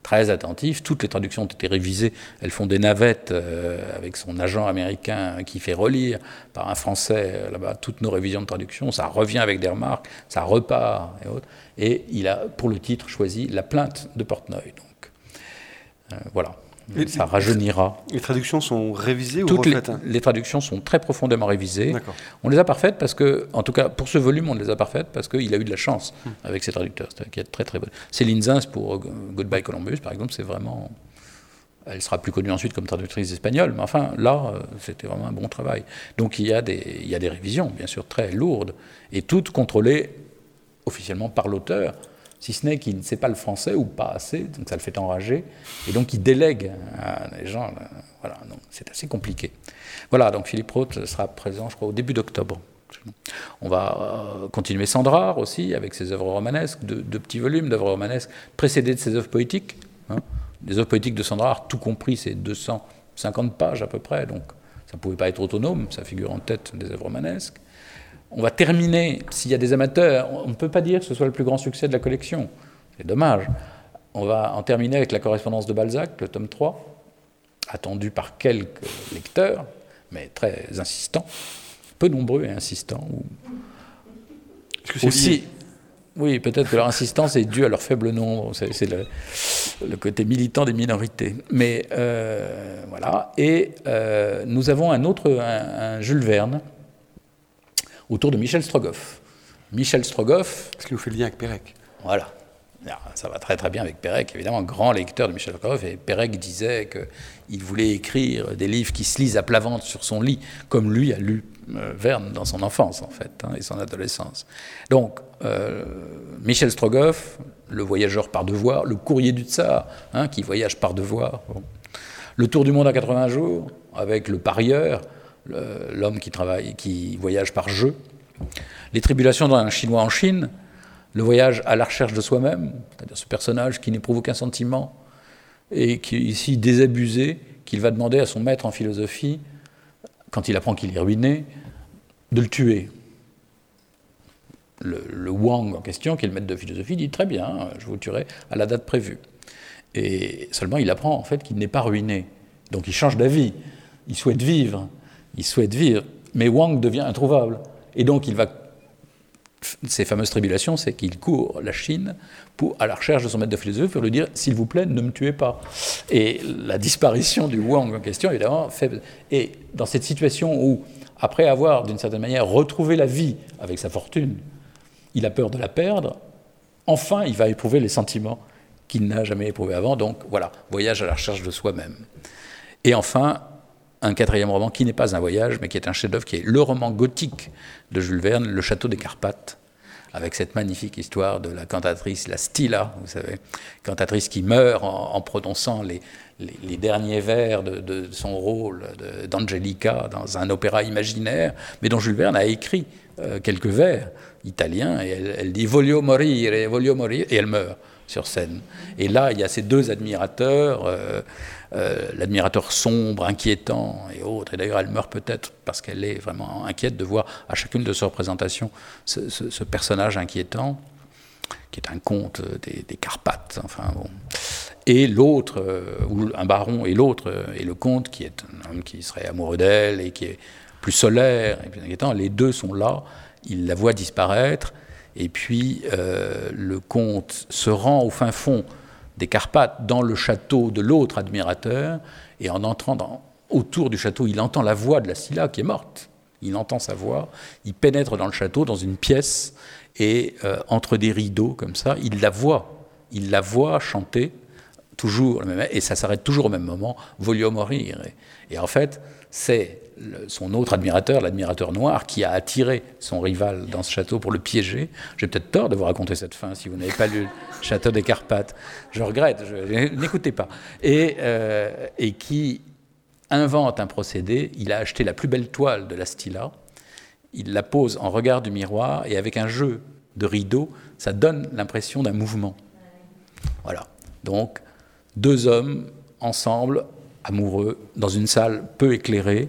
très attentif. Toutes les traductions ont été révisées. Elles font des navettes euh, avec son agent américain qui fait relire par un Français euh, là-bas toutes nos révisions de traduction. Ça revient avec des remarques, ça repart et autres. Et il a, pour le titre, choisi La plainte de Portnoy. Donc, euh, voilà. Et ça rajeunira. Les traductions sont révisées ou Toutes refaites les, hein les traductions sont très profondément révisées. D'accord. On les a parfaites parce que, en tout cas, pour ce volume, on les a parfaites parce qu'il a eu de la chance hum. avec ses traducteurs. C'est qui est très très bon. Céline Zins pour Goodbye Columbus, par exemple, c'est vraiment. Elle sera plus connue ensuite comme traductrice espagnole, mais enfin, là, c'était vraiment un bon travail. Donc il y a des, il y a des révisions, bien sûr, très lourdes, et toutes contrôlées officiellement par l'auteur, si ce n'est qu'il ne sait pas le français ou pas assez, donc ça le fait enrager, et donc il délègue à des gens. Là, voilà, donc c'est assez compliqué. Voilà, donc Philippe Roth sera présent, je crois, au début d'octobre. On va euh, continuer Sandrard aussi, avec ses œuvres romanesques, de, de petits volumes d'œuvres romanesques, précédés de ses œuvres poétiques. Hein. Les œuvres poétiques de Sandrard, tout compris, c'est deux cent cinquante pages à peu près, donc ça ne pouvait pas être autonome, ça figure en tête des œuvres romanesques. On va terminer, s'il y a des amateurs, on ne peut pas dire que ce soit le plus grand succès de la collection, c'est dommage. On va en terminer avec la correspondance de Balzac, le tome trois, attendu par quelques lecteurs, mais très insistants, peu nombreux et insistants. Ou... Est-ce que c'est aussi, lié ? Oui, peut-être que leur insistance est due à leur faible nombre, c'est, c'est le, le côté militant des minorités. Mais euh, voilà, et euh, nous avons un autre, un, un Jules Verne, autour de Michel Strogoff. Michel Strogoff... Ce qui nous fait le lien avec Pérec. Voilà. Ça va très très bien avec Pérec, évidemment, grand lecteur de Michel Strogoff. Et Pérec disait qu'il voulait écrire des livres qui se lisent à plat ventre sur son lit, comme lui a lu euh, Verne dans son enfance, en fait, hein, et son adolescence. Donc, euh, Michel Strogoff, le voyageur par devoir, le courrier du tsar, hein, qui voyage par devoir. Bon. Le tour du monde en quatre-vingts jours, avec le parieur, l'homme qui travaille, qui voyage par jeu, les tribulations d'un Chinois en Chine, le voyage à la recherche de soi-même, c'est-à-dire ce personnage qui n'éprouve aucun sentiment et qui est ici désabusé, qu'il va demander à son maître en philosophie, quand il apprend qu'il est ruiné, de le tuer. Le, le Wang en question, qui est le maître de philosophie, dit « Très bien, je vous tuerai à la date prévue ». Et seulement il apprend en fait qu'il n'est pas ruiné. Donc il change d'avis, il souhaite vivre. Il souhaite vivre, mais Wang devient introuvable. Et donc, il va. Ces fameuses tribulations, c'est qu'il court la Chine pour, à la recherche de son maître de philosophie pour lui dire « S'il vous plaît, ne me tuez pas ». Et la disparition du Wang en question, évidemment, fait. Et dans cette situation où, après avoir, d'une certaine manière, retrouvé la vie avec sa fortune, il a peur de la perdre, enfin, il va éprouver les sentiments qu'il n'a jamais éprouvés avant. Donc, voilà, voyage à la recherche de soi-même. Et enfin, un quatrième roman qui n'est pas un voyage, mais qui est un chef-d'œuvre, qui est le roman gothique de Jules Verne, Le Château des Carpates, avec cette magnifique histoire de la cantatrice, la Stilla, vous savez, cantatrice qui meurt en, en prononçant les, les, les derniers vers de, de son rôle de, d'Angelica dans un opéra imaginaire, mais dont Jules Verne a écrit euh, quelques vers italiens, et elle, elle dit « voglio morire, voglio morire », et elle meurt sur scène. Et là, il y a ces deux admirateurs, euh, euh, l'admirateur sombre, inquiétant et autres. Et d'ailleurs, elle meurt peut-être parce qu'elle est vraiment inquiète de voir à chacune de ses représentations ce, ce, ce personnage inquiétant, qui est un comte des, des Carpates. Enfin, bon. Et l'autre, euh, ou un baron, et l'autre euh, est le comte, qui est un homme qui serait amoureux d'elle et qui est plus solaire et plus inquiétant. Les deux sont là, il la voit disparaître. Et puis, euh, le comte se rend au fin fond des Carpates, dans le château de l'autre admirateur, et en entrant dans, autour du château, il entend la voix de la Scylla, qui est morte. Il entend sa voix, il pénètre dans le château, dans une pièce, et euh, entre des rideaux, comme ça, il la voit. Il la voit chanter, toujours, et ça s'arrête toujours au même moment, « Voglio morire ». Et en fait, c'est le, son autre admirateur, l'admirateur noir, qui a attiré son rival dans ce château pour le piéger. J'ai peut-être tort de vous raconter cette fin si vous n'avez pas lu le Château des Carpates. Je regrette, je, n'écoutez pas. Et, euh, et qui invente un procédé. Il a acheté la plus belle toile de la Stilla, il la pose en regard du miroir, et avec un jeu de rideaux, ça donne l'impression d'un mouvement. Voilà. Donc, deux hommes ensemble, amoureux, dans une salle peu éclairée,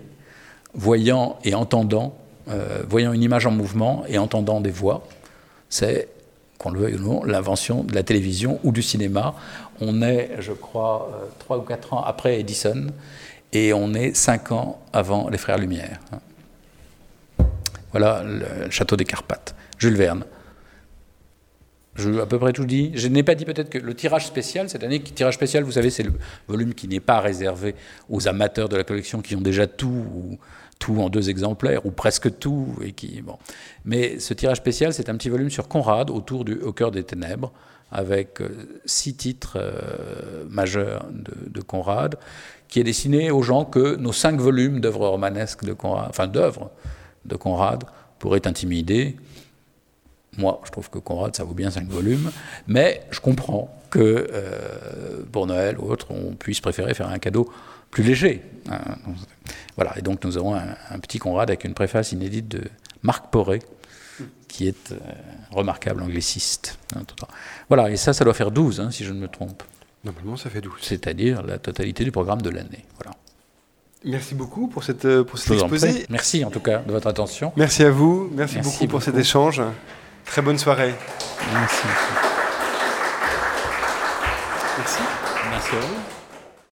voyant et entendant, euh, voyant une image en mouvement et entendant des voix. C'est qu'on le veuille ou non, l'invention de la télévision ou du cinéma. On est, je crois, euh, trois ou quatre ans après Edison, et on est cinq ans avant les Frères Lumière. Voilà le château des Carpates. Jules Verne. Je à peu près tout dit. Je n'ai pas dit peut-être que le tirage spécial, cette année, tirage spécial, vous savez, c'est le volume qui n'est pas réservé aux amateurs de la collection qui ont déjà tout, ou tout en deux exemplaires, ou presque tout. Et qui, bon. Mais ce tirage spécial, c'est un petit volume sur Conrad, autour du Au cœur des ténèbres, avec euh, six titres euh, majeurs de, de Conrad, qui est destiné aux gens que nos cinq volumes d'œuvres romanesques de Conrad, enfin d'œuvres de Conrad, pourraient intimider. Moi, je trouve que Conrad, ça vaut bien cinq volumes, mais je comprends que euh, pour Noël ou autre, on puisse préférer faire un cadeau plus léger. Hein. Voilà, et donc nous aurons un, un petit Conrad avec une préface inédite de Marc Poré, qui est euh, remarquable angliciste. Hein, voilà, et ça, ça doit faire douze, hein, si je ne me trompe. Normalement, ça fait douze. C'est-à-dire la totalité du programme de l'année. Voilà. Merci beaucoup pour, cette, pour cet exposé. Merci en tout cas de votre attention. Merci à vous. Merci, Merci beaucoup, beaucoup pour cet échange. Très bonne soirée. Merci. Merci. Merci à vous.